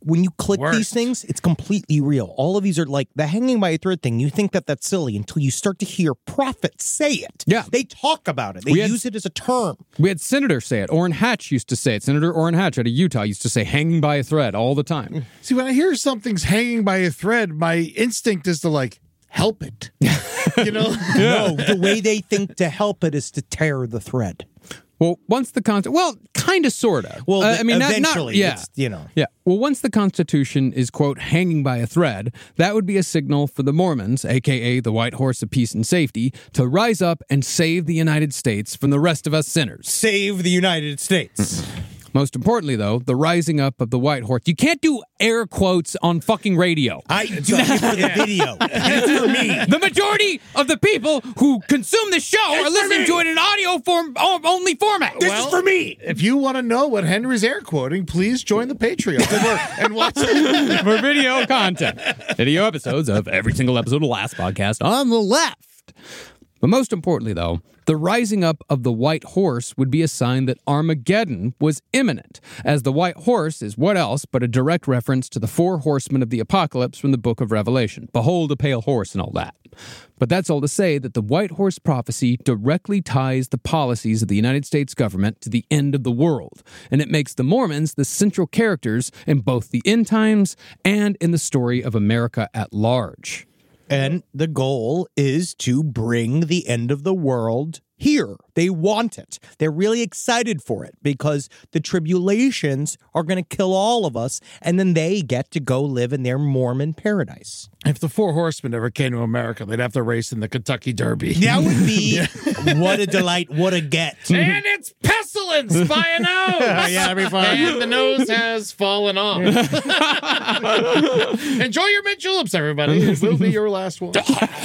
when you click Worst. these things, it's completely real. All of these are like the hanging by a thread thing. You think that that's silly until you start to hear prophets say it. Yeah. They talk about it. They We had- use it as a term. We had senators say it. Orrin Hatch used to say it. Senator Orrin Hatch out of Utah used to say hanging by a thread all the time. See, when I hear something's hanging by a thread, my instinct is to like help it. You know? No, the way they think to help it is to tear the thread. Well, once the con- well, kind of, sort of. Well, uh, I mean, not- not, eventually, yeah, it's, you know. yeah. Well, once the Constitution is quote hanging by a thread, that would be a signal for the Mormons, aka the White Horse of Peace and Safety, to rise up and save the United States from the rest of us sinners. Save the United States. Most importantly, though, the rising up of the White Horse. You can't do air quotes on fucking radio. I do it for the video. And it's for me. The majority of the people who consume the show are for listening me. to it in audio form o- only format. This Well, is for me. If you want to know what Henry's air quoting, please join the Patreon and, and watch it. For video content. Video episodes of every single episode of the last podcast on the left. But most importantly, though, the rising up of the White Horse would be a sign that Armageddon was imminent, as the White Horse is what else but a direct reference to the four horsemen of the apocalypse from the book of Revelation. Behold a pale horse and all that. But that's all to say that the White Horse prophecy directly ties the policies of the United States government to the end of the world, and it makes the Mormons the central characters in both the end times and in the story of America at large. And the goal is to bring the end of the world here. They want it. They're really excited for it because the tribulations are going to kill all of us, and then they get to go live in their Mormon paradise. If the Four Horsemen ever came to America, they'd have to race in the Kentucky Derby. That would be what a delight, what a get. And it's pestilence by a nose. Yeah, that'd be fun. And the nose has fallen off. Enjoy your mint juleps, everybody. It will be your last one.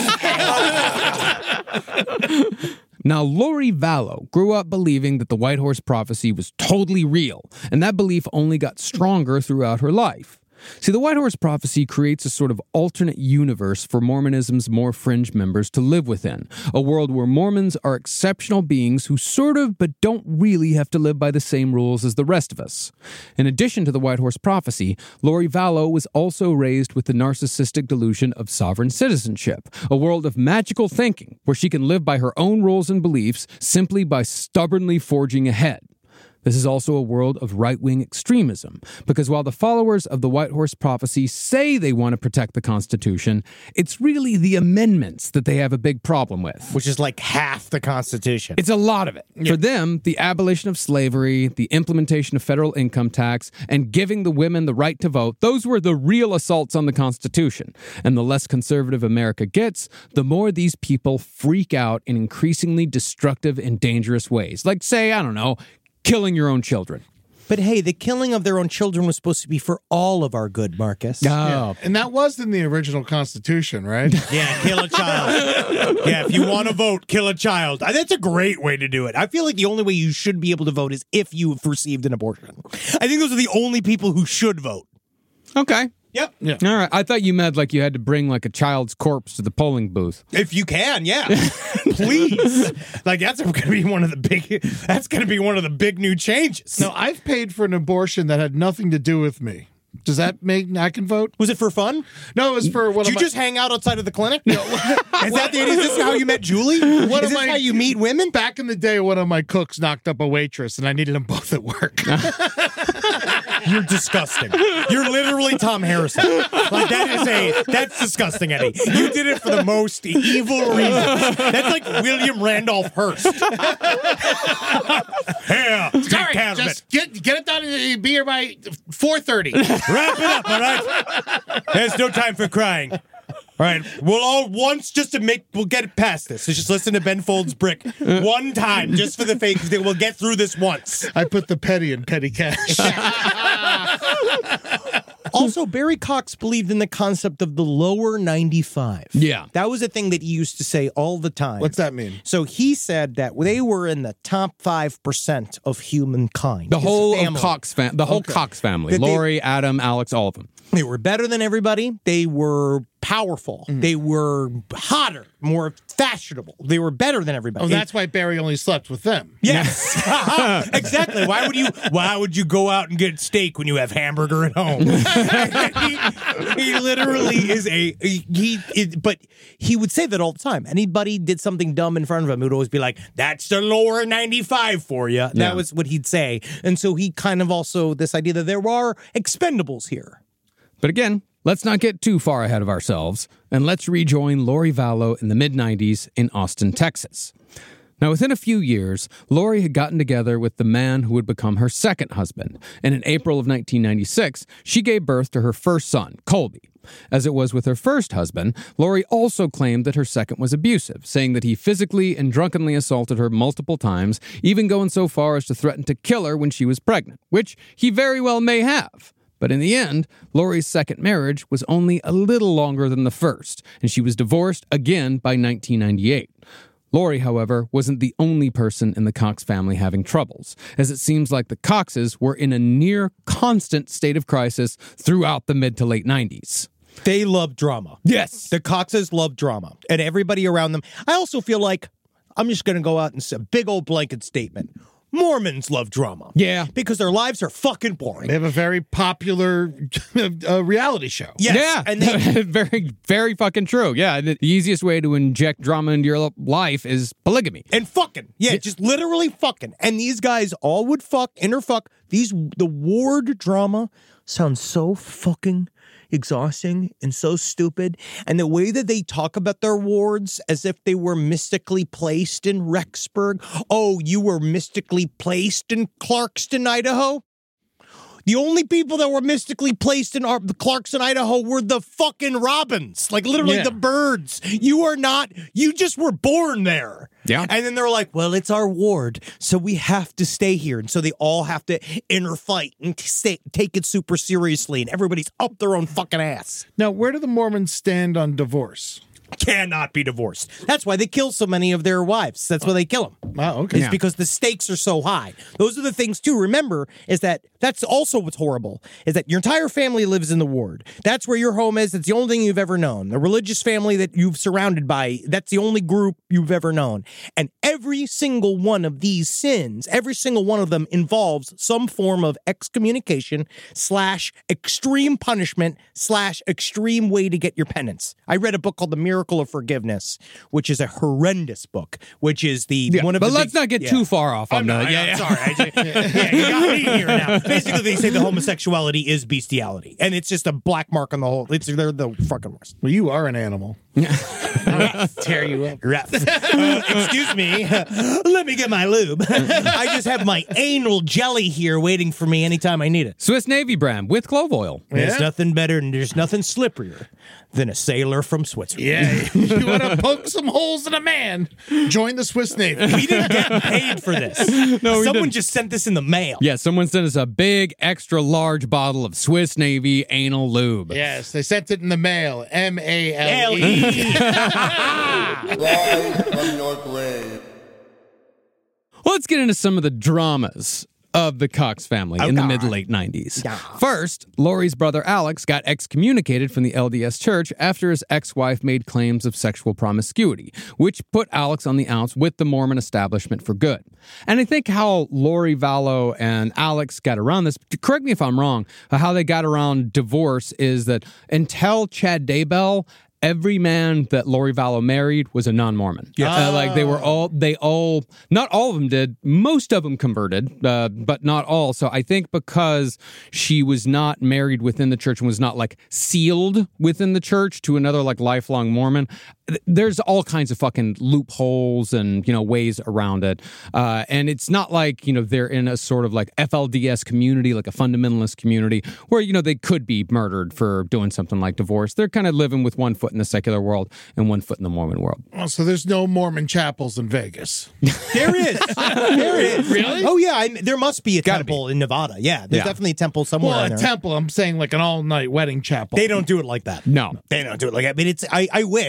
Now, Lori Vallow grew up believing that the White Horse prophecy was totally real, and that belief only got stronger throughout her life. See, the White Horse prophecy creates a sort of alternate universe for Mormonism's more fringe members to live within, a world where Mormons are exceptional beings who sort of but don't really have to live by the same rules as the rest of us. In addition to the White Horse prophecy, Lori Vallow was also raised with the narcissistic delusion of sovereign citizenship, a world of magical thinking where she can live by her own rules and beliefs simply by stubbornly forging ahead. This is also a world of right-wing extremism, because while the followers of the White Horse prophecy say they want to protect the Constitution, it's really the amendments that they have a big problem with. Which is like half the Constitution. It's a lot of it. For them, the abolition of slavery, the implementation of federal income tax, and giving the women the right to vote, those were the real assaults on the Constitution. And the less conservative America gets, the more these people freak out in increasingly destructive and dangerous ways. Like, say, I don't know, killing your own children. But hey, the killing of their own children was supposed to be for all of our good, Marcus. Oh. And that was in the original Constitution, right? Yeah, kill a child. Yeah, if you want to vote, kill a child. Uh, That's a great way to do it. I feel like the only way you should be able to vote is if you've received an abortion. I think those are the only people who should vote. Okay. Yep. Yeah. All right. I thought you meant like you had to bring like a child's corpse to the polling booth. If you can, yeah. Please. Like that's going to be one of the big that's going to be one of the big new changes. No, I've paid for an abortion that had nothing to do with me. Does that make I can vote? Was it for fun? No, it was for one Did of you my... just hang out outside of the clinic? No. Is that the, is this how you met Julie? What is am this I- how you meet women? Back in the day, one of my cooks knocked up a waitress, and I needed them both at work. You're disgusting. You're literally Tom Harrison. Like that is a that's disgusting, Eddie. You did it for the most evil reasons. That's like William Randolph Hearst. Yeah, Sorry, just get get it done. and Be here by four thirty. wrap it up, all right? There's no time for crying. All right, we'll all once just to make we'll get past this. So just listen to Ben Folds' Brick one time, just for the fake. We'll get through this once. I put the petty in petty cash. Also, Barry Cox believed in the concept of the lower ninety-five. Yeah. That was a thing that he used to say all the time. What's that mean? So he said that they were in the top five percent of humankind. The his whole of family. Cox fam- the whole Okay. Cox family. That they- Lori, Adam, Alex, all of them. They were better than everybody. They were powerful. Mm. They were hotter, more fashionable. They were better than everybody. Oh, that's why Barry only slept with them. Yes, exactly. Why would you? Why would you go out and get steak when you have hamburger at home? he, he literally is a he. he it, but he would say that all the time. Anybody did something dumb in front of him, he would always be like, "That's the lower ninety-five for you." Yeah. That was what he'd say, and so he kind of also this idea that there are expendables here. But again, let's not get too far ahead of ourselves, and let's rejoin Lori Vallow in the mid nineties in Austin, Texas. Now, within a few years, Lori had gotten together with the man who would become her second husband, and in April of nineteen ninety-six, she gave birth to her first son, Colby. As it was with her first husband, Lori also claimed that her second was abusive, saying that he physically and drunkenly assaulted her multiple times, even going so far as to threaten to kill her when she was pregnant, which he very well may have. But in the end, Lori's second marriage was only a little longer than the first, and she was divorced again by nineteen ninety-eight. Lori, however, wasn't the only person in the Cox family having troubles, as it seems like the Coxes were in a near constant state of crisis throughout the mid to late nineties. They love drama. Yes. The Coxes love drama, and everybody around them. I also feel like, I'm just going to go out and say a big old blanket statement. Mormons love drama. Yeah. Because their lives are fucking boring. They have a very popular uh, reality show. Yes. Yeah. And they, very, very fucking true. Yeah. The easiest way to inject drama into your life is polygamy. And fucking. Yeah, yeah, just literally fucking. And these guys all would fuck, interfuck. These, the Ward drama sounds so fucking exhausting and so stupid. And the way that they talk about their wards as if they were mystically placed in Rexburg. Oh, you were mystically placed in Clarkston, Idaho? The only people that were mystically placed in our, Clarkston, Idaho were the fucking robins. Like, literally yeah. the birds. You are not, you just were born there. Yeah. And then they're like, well, it's our ward, so we have to stay here. And so they all have to inner fight and stay, take it super seriously. And everybody's up their own fucking ass. Now, where do the Mormons stand on divorce? Cannot be divorced. That's why they kill so many of their wives. That's why they kill them. Wow, okay. It's Yeah. because the stakes are so high. Those are the things, too. Remember, is that that's also what's horrible, is that your entire family lives in the ward. That's where your home is. It's the only thing you've ever known. The religious family that you've surrounded by, that's the only group you've ever known. And every single one of these sins, every single one of them involves some form of excommunication slash extreme punishment slash extreme way to get your penance. I read a book called The Miracle of Forgiveness, which is a horrendous book, which is the Yeah, one of but the let's big, not get yeah. too far off on I'm not, that. Yeah, I'm yeah. sorry. I just, yeah, you got me here now. Basically, they say the homosexuality is bestiality, and it's just a black mark on the whole. It's they're the fucking worst. Well, you are an animal. Tear you up. Rough. Uh, excuse me. Let me get my lube. I just have my anal jelly here waiting for me anytime I need it. Swiss Navy brand with clove oil. There's Yeah? nothing better and there's nothing slipperier than a sailor from Switzerland. Yeah, you want to poke some holes in a man? Join the Swiss Navy. We didn't get paid for this. No, we Someone didn't. just sent this in the mail. Yeah, someone sent us a big, extra large bottle of Swiss Navy anal lube. Yes, they sent it in the mail. M A L E. Rise from your grave. Well, let's get into some of the dramas of the Cox family in the God. mid-late nineties. Yeah. First, Lori's brother Alex got excommunicated from the L D S Church after his ex-wife made claims of sexual promiscuity, which put Alex on the outs with the Mormon establishment for good. And I think how Lori Vallow and Alex got around this, correct me if I'm wrong, how they got around divorce is that until Chad Daybell, every man that Lori Vallow married was a non-Mormon. Yeah, uh, like they were all, they all, not all of them did. Most of them converted, uh, but not all. So I think because she was not married within the church and was not like sealed within the church to another like lifelong Mormon, th- there's all kinds of fucking loopholes and, you know, ways around it. Uh, and it's not like, you know, they're in a sort of like F L D S community, like a fundamentalist community where, you know, they could be murdered for doing something like divorce. They're kind of living with one foot in the secular world and one foot in the Mormon world. Oh, so there's no Mormon chapels in Vegas. There is. There is. Really? Oh, yeah. I, there must be a Gotta temple in Nevada. Yeah, there's Yeah. definitely a temple somewhere Well, in a there. temple. I'm saying like an all-night wedding chapel. They don't do it like that. No. They don't do it like that. I mean, it's, I, I wish.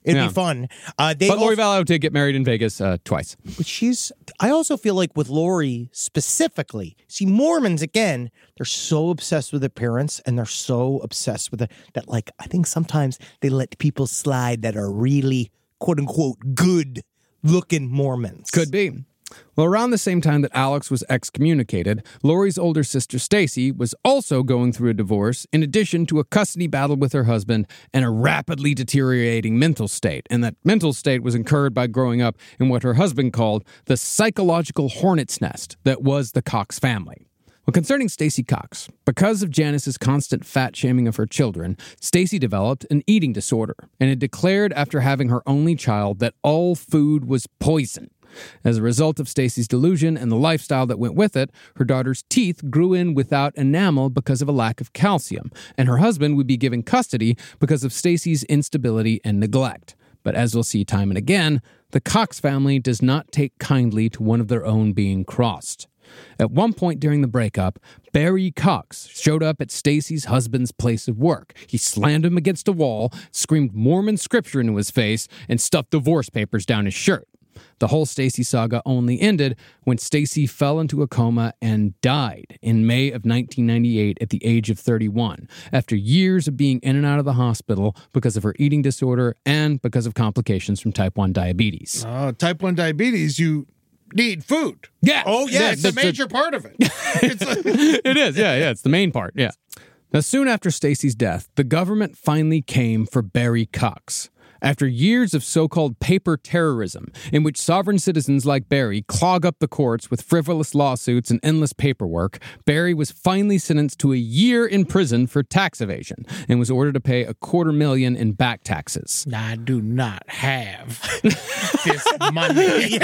It'd Yeah. be fun. Uh, they But Lori also- Vallow did get married in Vegas uh, twice. But she's, I also feel like with Lori specifically, see, Mormons, again, they're so obsessed with appearance and they're so obsessed with it that, like, I think sometimes they let people slide that are really, quote unquote, good looking Mormons. Could be. Well, around the same time that Alex was excommunicated, Lori's older sister Stacy was also going through a divorce, in addition to a custody battle with her husband and a rapidly deteriorating mental state. And that mental state was incurred by growing up in what her husband called the psychological hornet's nest that was the Cox family. Well, concerning Stacy Cox, because of Janice's constant fat shaming of her children, Stacy developed an eating disorder and had declared after having her only child that all food was poison. As a result of Stacy's delusion and the lifestyle that went with it, her daughter's teeth grew in without enamel because of a lack of calcium, and her husband would be given custody because of Stacy's instability and neglect. But as we'll see time and again, the Cox family does not take kindly to one of their own being crossed. At one point during the breakup, Barry Cox showed up at Stacy's husband's place of work. He slammed him against a wall, screamed Mormon scripture into his face, and stuffed divorce papers down his shirt. The whole Stacy saga only ended when Stacy fell into a coma and died in May of nineteen ninety-eight at the age of thirty-one, after years of being in and out of the hospital because of her eating disorder and because of complications from type one diabetes. Uh, type one diabetes, you need food. Yeah. Oh, yeah. It's a major part of it. It's a- It is, yeah, yeah. It's the main part, yeah. Now, soon after Stacy's death, the government finally came for Barry Cox. After years of so-called paper terrorism, in which sovereign citizens like Barry clog up the courts with frivolous lawsuits and endless paperwork, Barry was finally sentenced to a year in prison for tax evasion and was ordered to pay a quarter million in back taxes. I do not have this money.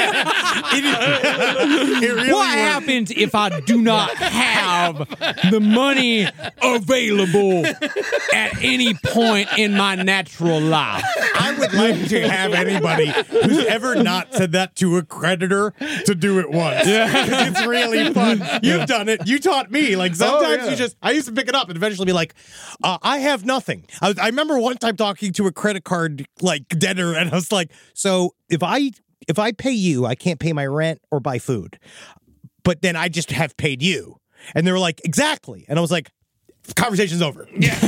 It really What was- happens if I do not have the money available at any point in my natural life? I would like to have anybody who's ever not said that to a creditor to do it once. Yeah. It's really fun. You've done it. You taught me. Like sometimes yeah. you just, I used to pick it up and eventually be like, uh, I have nothing. I, was, I remember one time talking to a credit card like debtor and I was like, so if I, if I pay you, I can't pay my rent or buy food, but then I just have paid you. And they were like, exactly. And I was like, conversation's over.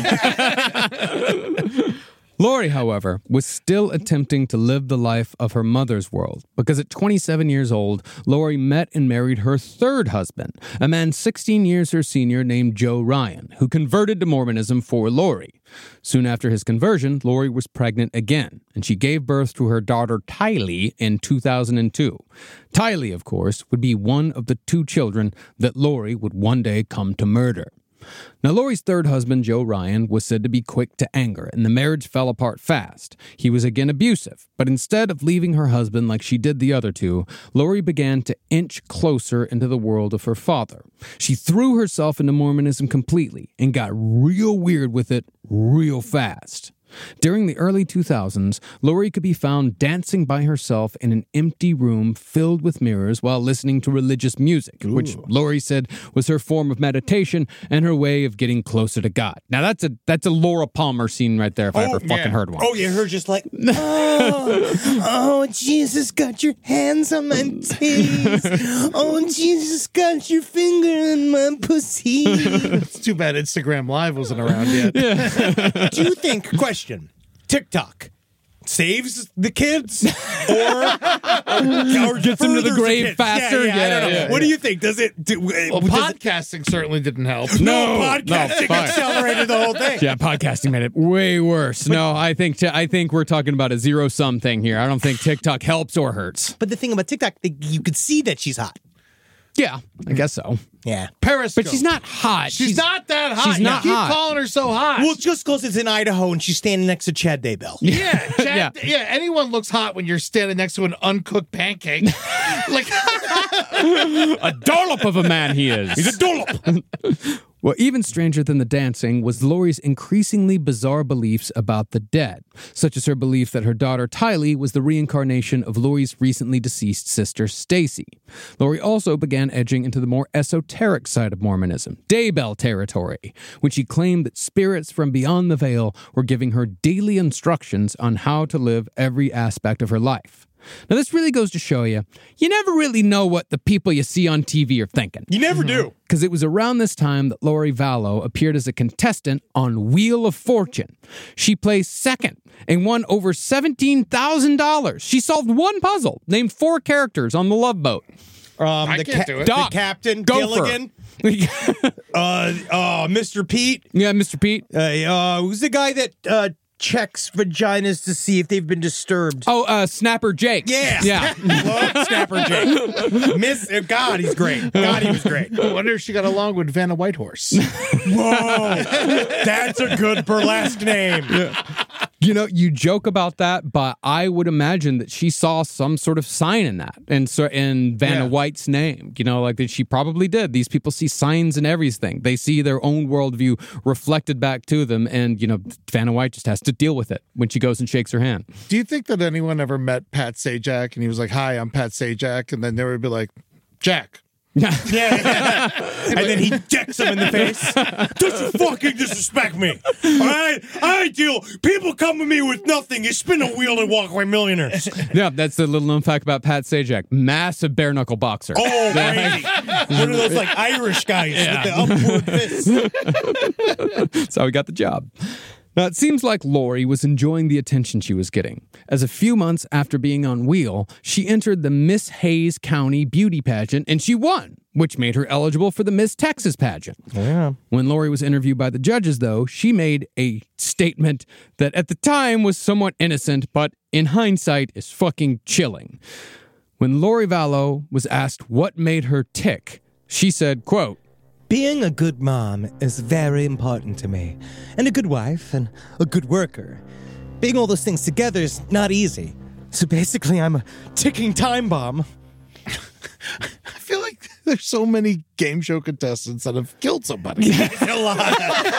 Lori, however, was still attempting to live the life of her mother's world because at twenty-seven years old, Lori met and married her third husband, a man sixteen years her senior named Joe Ryan, who converted to Mormonism for Lori. Soon after his conversion, Lori was pregnant again, and she gave birth to her daughter Tylee in two thousand two. Tylee, of course, would be one of the two children that Lori would one day come to murder. Now, Lori's third husband, Joe Ryan, was said to be quick to anger, and the marriage fell apart fast. He was again abusive, but instead of leaving her husband like she did the other two, Lori began to inch closer into the world of her father. She threw herself into Mormonism completely and got real weird with it real fast. During the early two thousands, Lori could be found dancing by herself in an empty room filled with mirrors while listening to religious music, Ooh. which Lori said was her form of meditation and her way of getting closer to God. Now, that's a that's a Laura Palmer scene right there if I Oh, ever fucking yeah. heard one. Oh, yeah, her just like, oh, oh, Jesus got your hands on my titties. Oh, Jesus got your finger in my pussy. It's too bad Instagram Live wasn't around yet. Do you think, question, TikTok saves the kids or, or, or Gets them to the furthers grave kids? faster? Yeah, yeah, I don't Yeah, know. yeah, what do yeah. you think? Does it do, Well, does it- podcasting certainly didn't help. no, No, podcasting no, fine. accelerated the whole thing. Yeah, podcasting made it way worse. No, I think t- I think we're talking about a zero sum thing here. I don't think TikTok helps or hurts. But the thing about TikTok, they, you could see that she's hot. Yeah, I guess so. Yeah. Periscope. But she's not hot. She's, not that hot. she's not you keep hot. calling her so hot. Well, it's just because it's in Idaho and she's standing next to Chad Daybell. yeah, Chad, Yeah. yeah, anyone looks hot when you're standing next to an uncooked pancake. Like, A dollop of a man he is. He's a dollop. Well, even stranger than the dancing was Lori's increasingly bizarre beliefs about the dead, such as her belief that her daughter Tylee was the reincarnation of Lori's recently deceased sister Stacy. Lori also began edging into the more esoteric side of Mormonism, Daybell territory, when she claimed that spirits from beyond the veil were giving her daily instructions on how to live every aspect of her life. Now, this really goes to show you, you never really know what the people you see on T V are thinking. You never do. Because it was around this time that Lori Vallow appeared as a contestant on Wheel of Fortune. She placed second and won over seventeen thousand dollars. She solved one puzzle, named four characters on the Love Boat. Um, I the, can't do it. the Doc, captain, Gopher. Gilligan, uh, uh, Mister Pete. Yeah, Mister Pete. Uh, uh, who's the guy that uh, checks vaginas to see if they've been disturbed? Oh, uh, Snapper Jake. Yeah. Yeah. Love Snapper Jake. Miss, uh, God, he's great. God, he was great. I wonder if she got along with Vanna Whitehorse. Whoa. That's a good burlesque name. You know, you joke about that, but I would imagine that she saw some sort of sign in that, and so in Vanna Yeah. White's name. You know, like that she probably did. These people see signs in everything. They see their own worldview reflected back to them, and you know, Vanna White just has to deal with it when she goes and shakes her hand. Do you think that anyone ever met Pat Sajak and he was like, "Hi, I'm Pat Sajak," and then they would be like, "Jack." Yeah, yeah. And then he decks him in the face. Don't you fucking disrespect me. All right? I deal. People come to me with nothing. You spin a wheel and walk away millionaires. Yeah, that's the little known fact about Pat Sajak. Massive bare knuckle boxer. Oh, crazy. One of those like Irish guys with the upward fist. That's how he got the job. Now, it seems like Lori was enjoying the attention she was getting, as a few months after being on Wheel, she entered the Miss Hayes County beauty pageant, and she won, which made her eligible for the Miss Texas pageant. Yeah. When Lori was interviewed by the judges, though, she made a statement that at the time was somewhat innocent, but in hindsight is fucking chilling. When Lori Vallow was asked what made her tick, she said, quote, Being a good mom is very important to me, and a good wife and a good worker. Being all those things together is not easy. So basically, I'm a ticking time bomb. I feel like there's so many game show contestants that have killed somebody. A lot.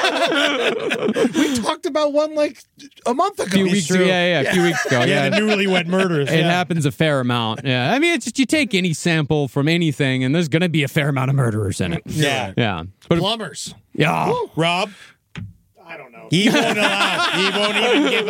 We talked about one like a month ago. a few weeks, yeah, yeah, a few weeks ago. Yeah, Yeah, the newlywed murders. It yeah. happens a fair amount. Yeah. I mean, it's just you take any sample from anything, and there's going to be a fair amount of murderers in it. Yeah. Yeah. But, Plumbers. yeah. Rob? I don't know. He won't allow. He won't even give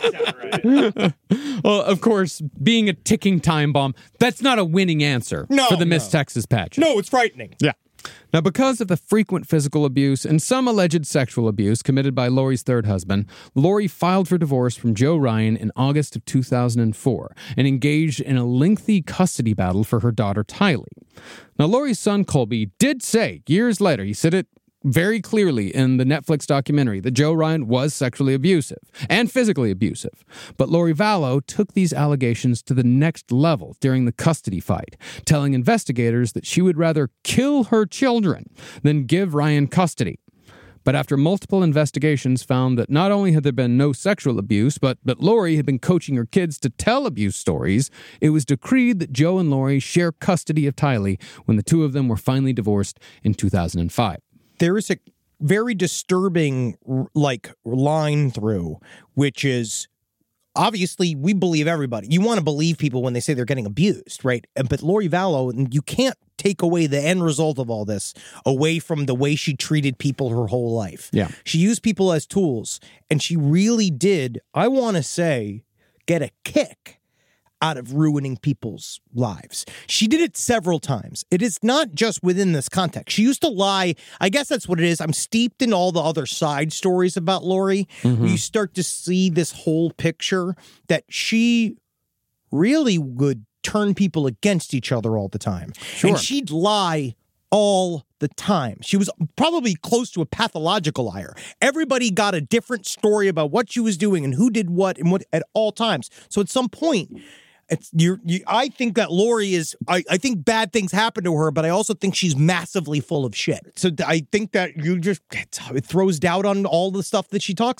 it up. Well, of course, being a ticking time bomb, that's not a winning answer No, for the Miss no. Texas pageant. No, it's frightening. Yeah. Now, because of the frequent physical abuse and some alleged sexual abuse committed by Lori's third husband, Lori filed for divorce from Joe Ryan in August of two thousand four and engaged in a lengthy custody battle for her daughter Tylee. Now, Lori's son Colby did say years later, he said it very clearly in the Netflix documentary that Joe Ryan was sexually abusive and physically abusive. But Lori Vallow took these allegations to the next level during the custody fight, telling investigators that she would rather kill her children than give Ryan custody. But after multiple investigations found that not only had there been no sexual abuse, but that Lori had been coaching her kids to tell abuse stories, it was decreed that Joe and Lori share custody of Tylee when the two of them were finally divorced in two thousand five. There is a very disturbing, like, line through, which is, obviously, we believe everybody. You want to believe people when they say they're getting abused, right? And But Lori Vallow, you can't take away the end result of all this away from the way she treated people her whole life. Yeah. She used people as tools, and she really did, I want to say, get a kick out of ruining people's lives. She did it several times. It is not just within this context. She used to lie. I guess that's what it is. I'm steeped in all the other side stories about Lori. Mm-hmm. Where you start to see this whole picture that she really would turn people against each other all the time. Sure. And she'd lie all the time. She was probably close to a pathological liar. Everybody got a different story about what she was doing and who did what and what at all times. So at some point, it's you're, you, I think that Lori is, I, I think bad things happen to her, but I also think she's massively full of shit. So I think that you just, it throws doubt on all the stuff that she talks about.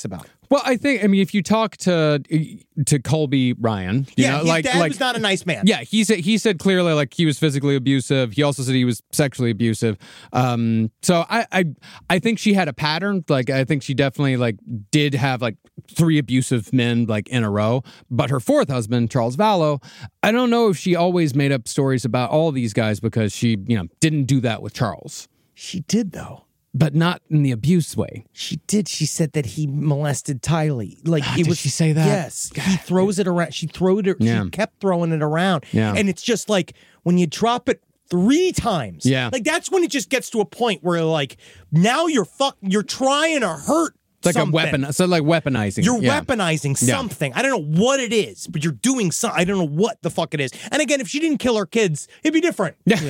Well, I think, I mean, if you talk to to Colby Ryan, you yeah, know, his like, dad like, was not a nice man. Yeah, he said he said clearly like he was physically abusive. He also said he was sexually abusive. Um, so I, I I think she had a pattern. Like I think she definitely like did have like three abusive men like in a row. But her fourth husband, Charles Vallow, I don't know if she always made up stories about all these guys because she, you know, didn't do that with Charles. She did, though. But not in the abuse way. She did. She said that he molested Tylee. Like Ah, it did was. she say that? Yes. He throws it around. She throwed it. Yeah. She kept throwing it around. Yeah. And it's just like when you drop it three times. Yeah. Like that's when it just gets to a point where like now you're fuck. You're trying to hurt. It's like something. a weapon. So like weaponizing. You're yeah. weaponizing Yeah. something. I don't know what it is, but you're doing something. I don't know what the fuck it is. And again, if she didn't kill her kids, it'd be different. Yeah.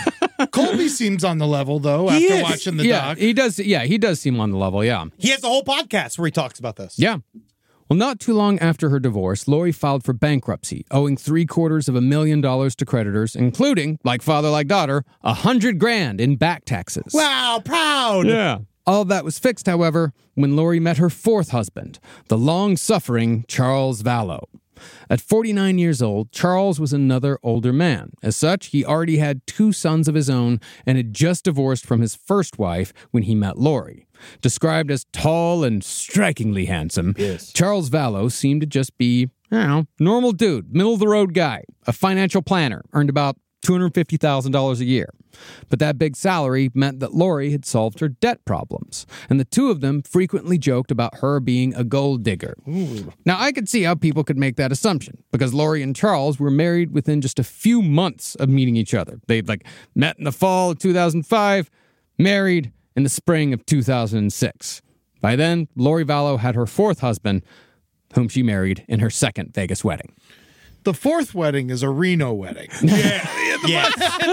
Colby seems on the level, though, He after is. watching the yeah, doc. he does. Yeah, he does seem on the level. Yeah. He has a whole podcast where he talks about this. Yeah. Well, not too long after her divorce, Lori filed for bankruptcy, owing three quarters of a million dollars to creditors, including, like father, like daughter, a hundred grand in back taxes. Wow, proud. Yeah. All that was fixed, however, when Lori met her fourth husband, the long-suffering Charles Vallow. At forty-nine years old, Charles was another older man. As such, he already had two sons of his own and had just divorced from his first wife when he met Lori. Described as tall and strikingly handsome, Yes. Charles Vallow seemed to just be, I don't know, normal dude, middle-of-the-road guy, a financial planner, earned about two hundred fifty thousand dollars a year. But that big salary meant that Lori had solved her debt problems, and the two of them frequently joked about her being a gold digger. Ooh. Now, I could see how people could make that assumption, because Lori and Charles were married within just a few months of meeting each other. They'd, like, met in the fall of two thousand five, married in the spring of two thousand six. By then, Lori Vallow had her fourth husband, whom she married in her second Vegas wedding. The fourth wedding is a Reno wedding. Yeah.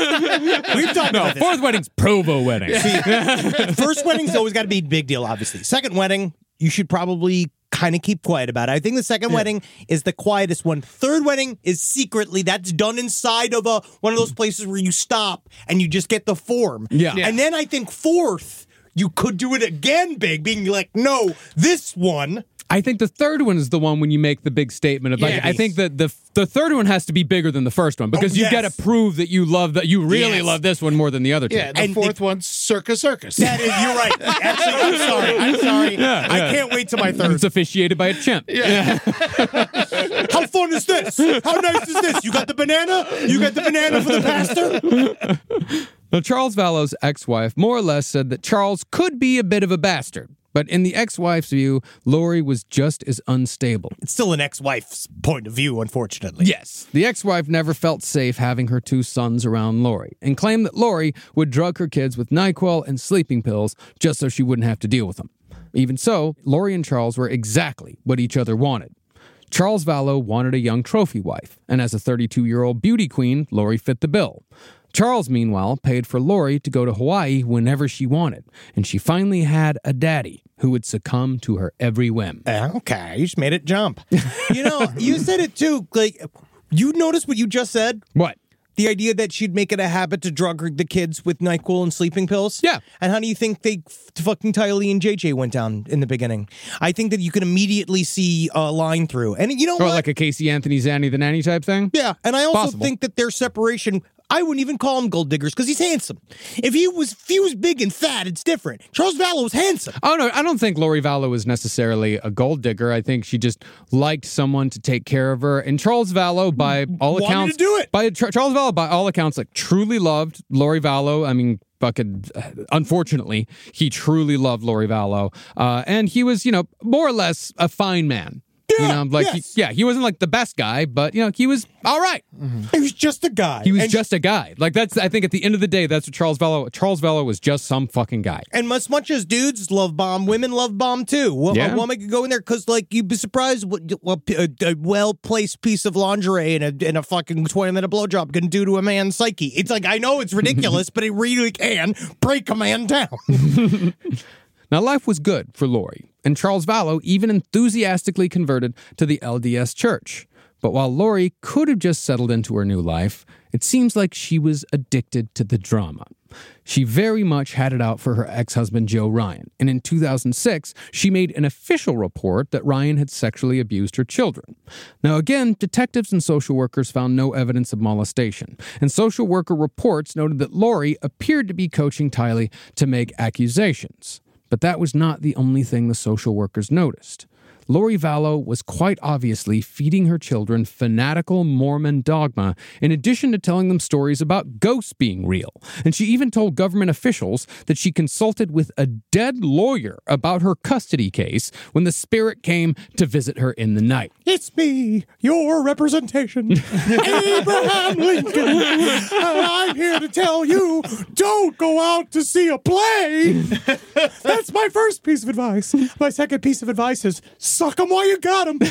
We've talked No, about this. fourth wedding's Provo wedding. First wedding's always got to be a big deal, obviously. Second wedding, you should probably kind of keep quiet about it. I think the second Yeah. wedding is the quietest one. Third wedding is secretly, that's done inside of a one of those places where you stop and you just get the form. Yeah. Yeah. And then I think fourth, you could do it again big, being like, no, this one. I think the third one is the one when you make the big statement of like. Yes. I think that the the third one has to be bigger than the first one because Oh, you yes. got to prove that you love that you really Yes. love this one more than the other two. Yeah, the And fourth the- one's Circus Circus. That is, you're right. Actually, I'm sorry. I'm sorry. I can't wait till my third. It's officiated by a chimp. Yeah. How fun is this? How nice is this? You got the banana? You got the banana for the pastor? Now, Charles Vallow's ex-wife more or less said that Charles could be a bit of a bastard. But in the ex-wife's view, Lori was just as unstable. It's still an ex-wife's point of view, unfortunately. Yes. The ex-wife never felt safe having her two sons around Lori and claimed that Lori would drug her kids with NyQuil and sleeping pills just so she wouldn't have to deal with them. Even so, Lori and Charles were exactly what each other wanted. Charles Vallow wanted a young trophy wife, and as a thirty-two-year-old beauty queen, Lori fit the bill. Charles, meanwhile, paid for Lori to go to Hawaii whenever she wanted, and she finally had a daddy who would succumb to her every whim. Uh, okay, you just made it jump. You know, you said it too. Like, you notice what you just said? What? The idea that she'd make it a habit to drug her, the kids with NyQuil and sleeping pills? Yeah. And how do you think they f- fucking Tylee and J J went down in the beginning? I think that you can immediately see a line through. And you know Or what? like a Casey Anthony Zanny the Nanny type thing? Yeah, and I also Possible. think that their separation, I wouldn't even call him gold diggers because he's handsome. If he was, if he was big and fat, it's different. Charles Vallow was handsome. Oh, no, I don't think Lori Vallow was necessarily a gold digger. I think she just liked someone to take care of her. And Charles Vallow, by all Wanted accounts... to do it. By, Char- Charles Vallow, by all accounts, like, truly loved Lori Vallow. I mean... Fucking, unfortunately, he truly loved Lori Vallow. Uh, and he was, you know, more or less a fine man. Yeah, you know, like, yes. he, yeah, he wasn't like the best guy, but, you know, he was all right. He was just a guy. He was And- just a guy. Like, that's, I think at the end of the day, that's what Charles Vallow, Charles Vallow was just some fucking guy. And as much as dudes love bomb, women love bomb too. Well, Yeah. A woman could go in there because, like, you'd be surprised what what a, a well-placed piece of lingerie and a, and a fucking twenty-minute blowjob can do to a man's psyche. It's like, I know it's ridiculous, but it really can break a man down. Now, life was good for Lori, and Charles Vallow even enthusiastically converted to the L D S Church. But while Lori could have just settled into her new life, it seems like she was addicted to the drama. She very much had it out for her ex-husband Joe Ryan, and in two thousand six, she made an official report that Ryan had sexually abused her children. Now again, detectives and social workers found no evidence of molestation, and social worker reports noted that Lori appeared to be coaching Tylee to make accusations. But that was not the only thing the social workers noticed. Lori Vallow was quite obviously feeding her children fanatical Mormon dogma in addition to telling them stories about ghosts being real. And she even told government officials that she consulted with a dead lawyer about her custody case when the spirit came to visit her in the night. It's me, your representation, Abraham Lincoln. I'm here to tell you, don't go out to see a play. That's my first piece of advice. My second piece of advice is suck him while you got him.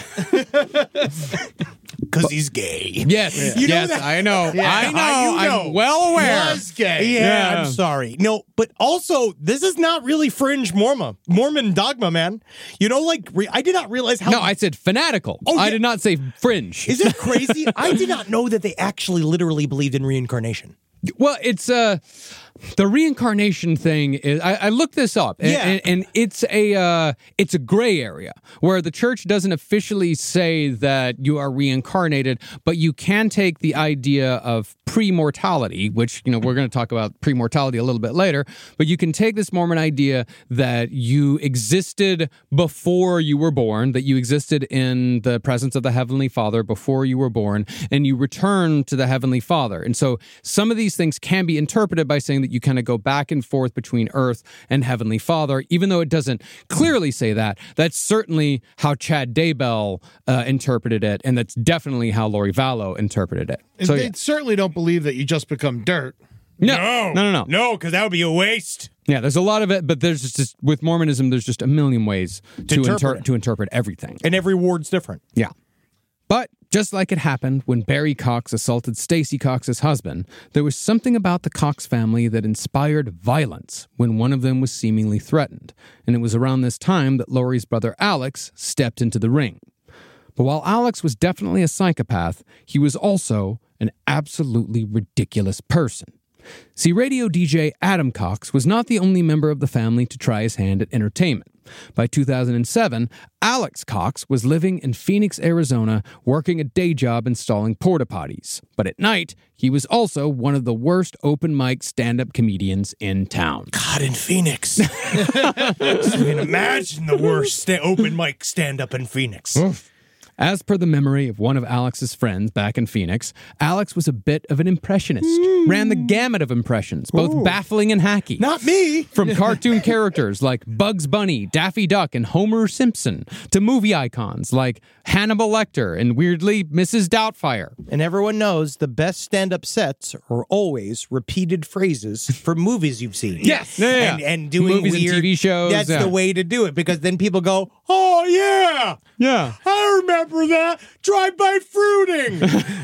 Because he's gay. Yes, yeah. you know yes, that? I know. Yeah. I know. I, you know. I'm well aware. He was gay. Yeah, Yeah. I'm sorry. No, but also, this is not really fringe Mormon, Mormon dogma, man. You know, like, re- I did not realize how... No, I said fanatical. Oh, I yeah. did not say fringe. Is it crazy? I did not know that they actually literally believed in reincarnation. Well, it's uh the reincarnation thing is I, I looked this up and, Yeah. and, and it's a uh, it's a gray area where the church doesn't officially say that you are reincarnated, but you can take the idea of pre-mortality, which, you know, we're going to talk about pre-mortality a little bit later, but you can take this Mormon idea that you existed before you were born, that you existed in the presence of the Heavenly Father before you were born, and you return to the Heavenly Father. And so some of these things can be interpreted by saying that you kind of go back and forth between Earth and Heavenly Father, even though it doesn't clearly say that. That's certainly how Chad Daybell uh, interpreted it, and that's definitely how Lori Vallow interpreted it. And So they yeah. certainly don't believe that you just become dirt. No, no, no, no. No, because that would be a waste. Yeah, there's a lot of it, but there's just, just with Mormonism, there's just a million ways to, interpret inter- it. to interpret everything. And every word's different. Yeah. But just like it happened when Barry Cox assaulted Stacy Cox's husband, there was something about the Cox family that inspired violence when one of them was seemingly threatened. And it was around this time that Lori's brother Alex stepped into the ring. But while Alex was definitely a psychopath, he was also an absolutely ridiculous person. See, radio D J Adam Cox was not the only member of the family to try his hand at entertainment. By two thousand seven, Alex Cox was living in Phoenix, Arizona, working a day job installing porta potties. But at night, he was also one of the worst open mic stand-up comedians in town. God, in Phoenix. So you can imagine the worst sta- open mic stand-up in Phoenix. As per the memory of one of Alex's friends back in Phoenix, Alex was a bit of an impressionist, mm. ran the gamut of impressions, both Ooh. baffling and hacky. Not me! From cartoon characters like Bugs Bunny, Daffy Duck, and Homer Simpson, to movie icons like Hannibal Lecter and, weirdly, Missus Doubtfire. And everyone knows the best stand-up sets are always repeated phrases from movies you've seen. Yes! Yeah, yeah. And, and doing Movies weird... and T V shows. That's yeah. the way to do it, because then people go, oh, yeah! Yeah. I remember that. Drive-by fruiting.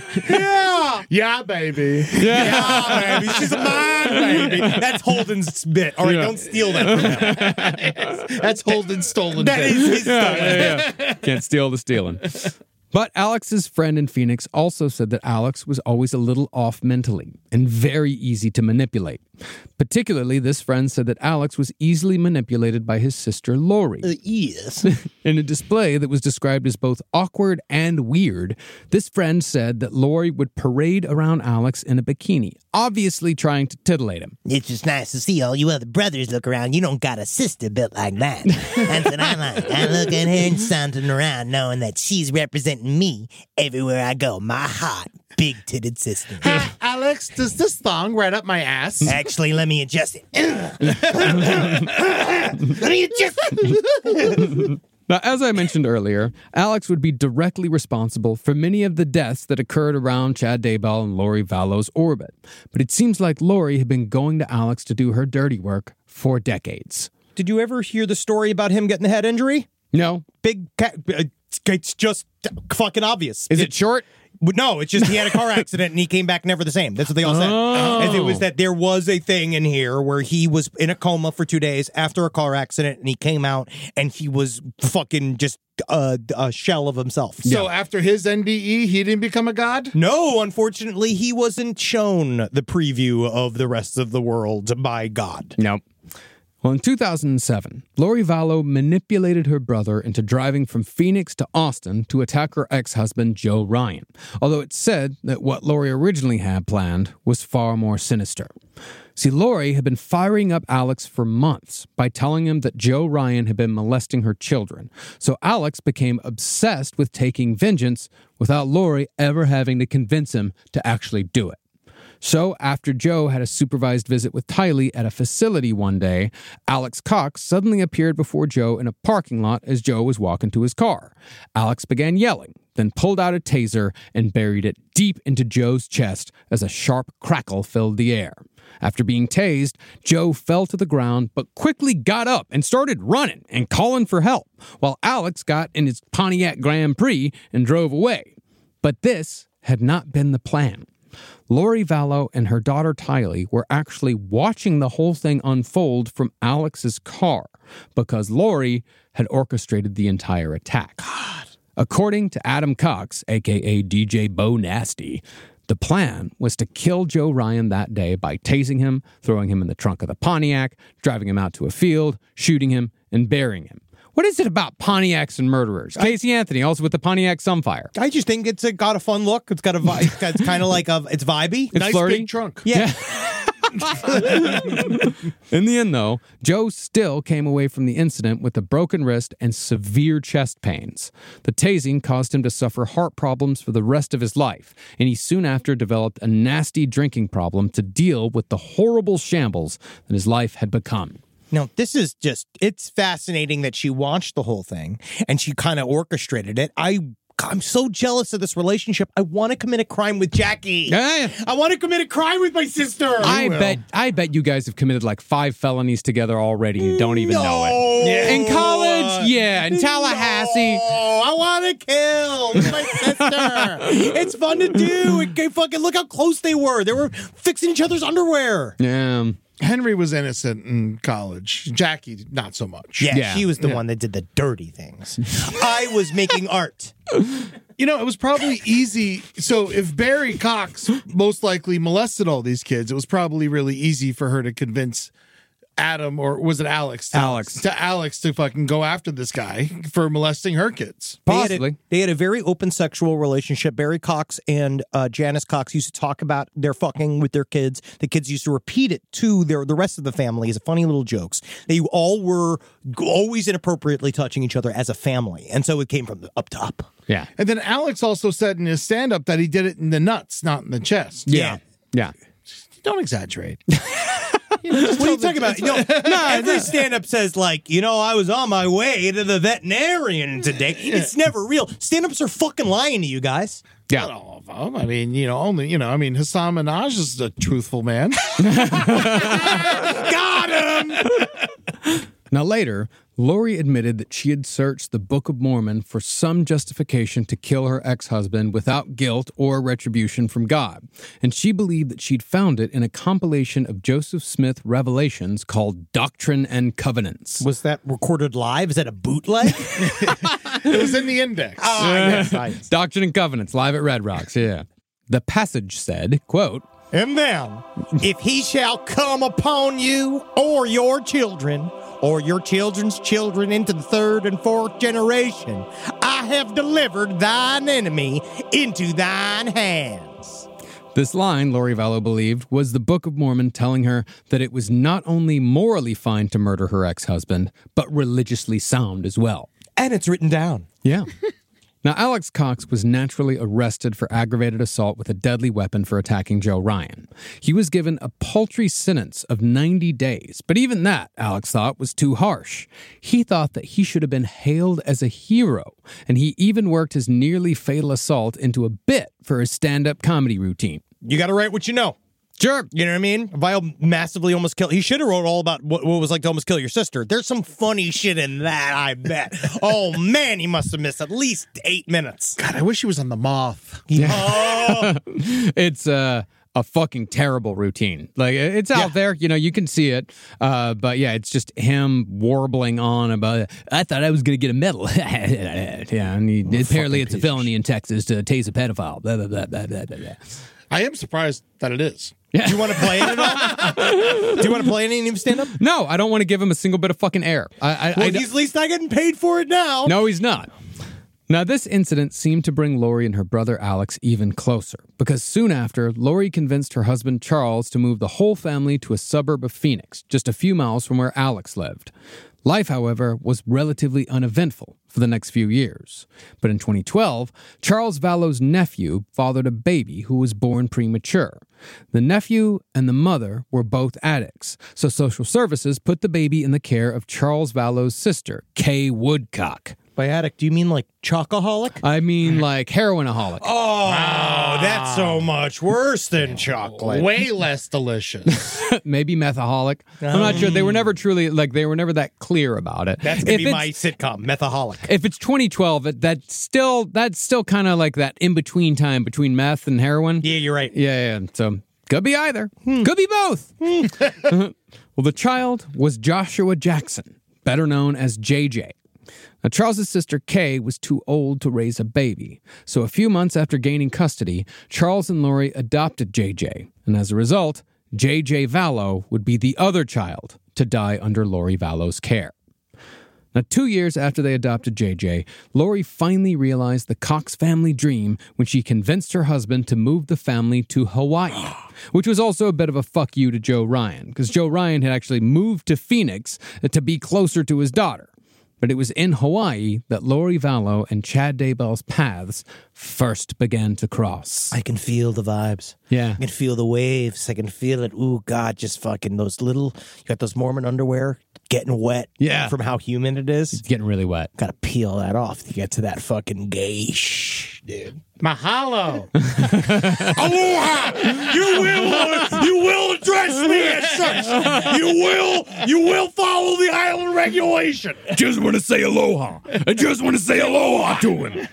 Yeah. Yeah, baby. Yeah, baby. She's a mine, baby. That's Holden's bit. All right, Yeah. don't steal that from him. That's Holden's stolen That bit. is his Yeah, stuff. yeah, yeah. Can't steal the stealing. But Alex's friend in Phoenix also said that Alex was always a little off mentally and very easy to manipulate. Particularly, this friend said that Alex was easily manipulated by his sister Lori. Uh, yes. In a display that was described as both awkward and weird, this friend said that Lori would parade around Alex in a bikini, obviously trying to titillate him. It's just nice to see all you other brothers look around. You don't got a sister built like that. That's what I like. I look at her and sauntering around knowing that she's representing me everywhere I go. My hot, big-titted sister. Hi, Alex, does this thong right up my ass? Actually, let me adjust it. Let me adjust it. Now, as I mentioned earlier, Alex would be directly responsible for many of the deaths that occurred around Chad Daybell and Lori Vallow's orbit. But it seems like Lori had been going to Alex to do her dirty work for decades. Did you ever hear the story about him getting a head injury? No? Big cat. It's just fucking obvious. Is it short? But no, it's just he had a car accident and he came back never the same. That's what they all said. Oh. And it was that there was a thing in here where he was in a coma for two days after a car accident and he came out and he was fucking just a, a shell of himself. So after his N D E, he didn't become a god? No, unfortunately, he wasn't shown the preview of the rest of the world by God. Nope. Well, in two thousand seven, Lori Vallow manipulated her brother into driving from Phoenix to Austin to attack her ex-husband, Joe Ryan, although it's said that what Lori originally had planned was far more sinister. See, Lori had been firing up Alex for months by telling him that Joe Ryan had been molesting her children, so Alex became obsessed with taking vengeance without Lori ever having to convince him to actually do it. So, after Joe had a supervised visit with Tylee at a facility one day, Alex Cox suddenly appeared before Joe in a parking lot as Joe was walking to his car. Alex began yelling, then pulled out a taser and buried it deep into Joe's chest as a sharp crackle filled the air. After being tased, Joe fell to the ground but quickly got up and started running and calling for help, while Alex got in his Pontiac Grand Prix and drove away. But this had not been the plan. Lori Vallow and her daughter Tylee were actually watching the whole thing unfold from Alex's car because Lori had orchestrated the entire attack. God. According to Adam Cox, a k a. D J Bo Nasty, the plan was to kill Joe Ryan that day by tasing him, throwing him in the trunk of the Pontiac, driving him out to a field, shooting him, and burying him. What is it about Pontiacs and murderers? Casey Anthony, also with the Pontiac Sunfire. I just think it's a, got a fun look. It's got a vibe. It's kind of like a, it's vibey. It's Nice flirty. big trunk. Yeah. In the end, though, Joe still came away from the incident with a broken wrist and severe chest pains. The tasing caused him to suffer heart problems for the rest of his life, and he soon after developed a nasty drinking problem to deal with the horrible shambles that his life had become. Now, this is just, it's fascinating that she watched the whole thing and she kind of orchestrated it. I, I'm so jealous of this relationship. I want to commit a crime with Jackie. Yeah. I want to commit a crime with my sister. I bet I bet you guys have committed like five felonies together already and don't even no. know it. Yeah. In college? Yeah. In Tallahassee? No, I want to kill my sister. It's fun to do. It, fucking look how close they were. They were fixing each other's underwear. Yeah. Henry was innocent in college. Jackie, not so much. Yeah, Yeah. she was the Yeah. one that did the dirty things. I was making art. You know, it was probably easy. So if Barry Cox most likely molested all these kids, it was probably really easy for her to convince Adam, or was it Alex? To, Alex. To Alex to fucking go after this guy for molesting her kids. They had, Possibly. a, they had a very open sexual relationship. Barry Cox and uh, Janice Cox used to talk about their fucking with their kids. The kids used to repeat it to their the rest of the family as funny little jokes. They all were always inappropriately touching each other as a family. And so it came from the up top. Yeah. And then Alex also said in his stand-up that he did it in the nuts, not in the chest. Yeah. Yeah. Don't exaggerate. What are you talking about? No, no, every stand-up says, like, you know, I was on my way to the veterinarian today. It's never real. Stand-ups are fucking lying to you guys. Yeah. Not all of them. I mean, you know, only, you know, I mean, Hassan Minaj is a truthful man. Got him! Now later, Lori admitted that she had searched the Book of Mormon for some justification to kill her ex-husband without guilt or retribution from God, and she believed that she'd found it in a compilation of Joseph Smith revelations called Doctrine and Covenants. Was that recorded live? Is that a bootleg? It was in the index. Ah, yes, yes. Doctrine and Covenants, live at Red Rocks, yeah. The passage said, quote, And then, if he shall come upon you or your children, or your children's children into the third and fourth generation, I have delivered thine enemy into thine hands. This line, Lori Vallow believed, was the Book of Mormon telling her that it was not only morally fine to murder her ex-husband, but religiously sound as well. And it's written down. Yeah. Now, Alex Cox was naturally arrested for aggravated assault with a deadly weapon for attacking Joe Ryan. He was given a paltry sentence of ninety days, but even that, Alex thought, was too harsh. He thought that he should have been hailed as a hero, and he even worked his nearly fatal assault into a bit for his stand-up comedy routine. You got to write what you know. Sure. You know what I mean? Vile massively almost killed. He should have wrote all about what, what it was like to almost kill your sister. There's some funny shit in that, I bet. Oh, man, he must have missed at least eight minutes. God, I wish he was on The Moth. Oh. It's uh, a fucking terrible routine. Like, it's out Yeah. there. You know, you can see it. Uh, but yeah, it's just him warbling on about, I thought I was going to get a medal. yeah, and he, apparently it's a felony in Texas to tase a pedophile. Blah, blah, blah, blah, blah, blah. I am surprised that it is. Do you want to play it at all? Do you want to play any of him stand-up? No, I don't want to give him a single bit of fucking air. I, I, Well, I, he's at least not getting paid for it now. No, he's not. Now, this incident seemed to bring Lori and her brother Alex even closer, because soon after, Lori convinced her husband Charles to move the whole family to a suburb of Phoenix, just a few miles from where Alex lived. Life, however, was relatively uneventful for the next few years. But in twenty twelve, Charles Vallow's nephew fathered a baby who was born premature. The nephew and the mother were both addicts, so social services put the baby in the care of Charles Vallow's sister, Kay Woodcock. By addict, do you mean like chocoholic? I mean, like heroinaholic. Oh, that's so much worse than chocolate. Way less delicious. Maybe methaholic. I'm not sure. They were never truly, like, they were never that clear about it. That's going If to be it's- my sitcom, Methaholic. If it's twenty twelve, it, that's still that's still kind of like that in between time between meth and heroin. Yeah, you're right. Yeah, yeah. So could be either. Could be both. Well, the child was Joshua Jackson, better known as J J. Now, Charles's sister Kay was too old to raise a baby, so a few months after gaining custody, Charles and Lori adopted J J, and as a result, J J Vallow would be the other child to die under Lori Vallow's care. Now, two years after they adopted J J, Lori finally realized the Cox family dream when she convinced her husband to move the family to Hawaii, which was also a bit of a fuck you to Joe Ryan, because Joe Ryan had actually moved to Phoenix to be closer to his daughter. But it was in Hawaii that Lori Vallow and Chad Daybell's paths first began to cross. I can feel the vibes. Yeah. I can feel the waves. I can feel it. Ooh, God, just fucking those little, you got those Mormon underwear getting wet. Yeah. From how humid it is. It's getting really wet. Got to peel that off to get to that fucking gay shh, dude. Mahalo. Aloha! You will, you will address me as such. You will, you will follow the island regulation. Just want to say aloha. I just want to say aloha to him.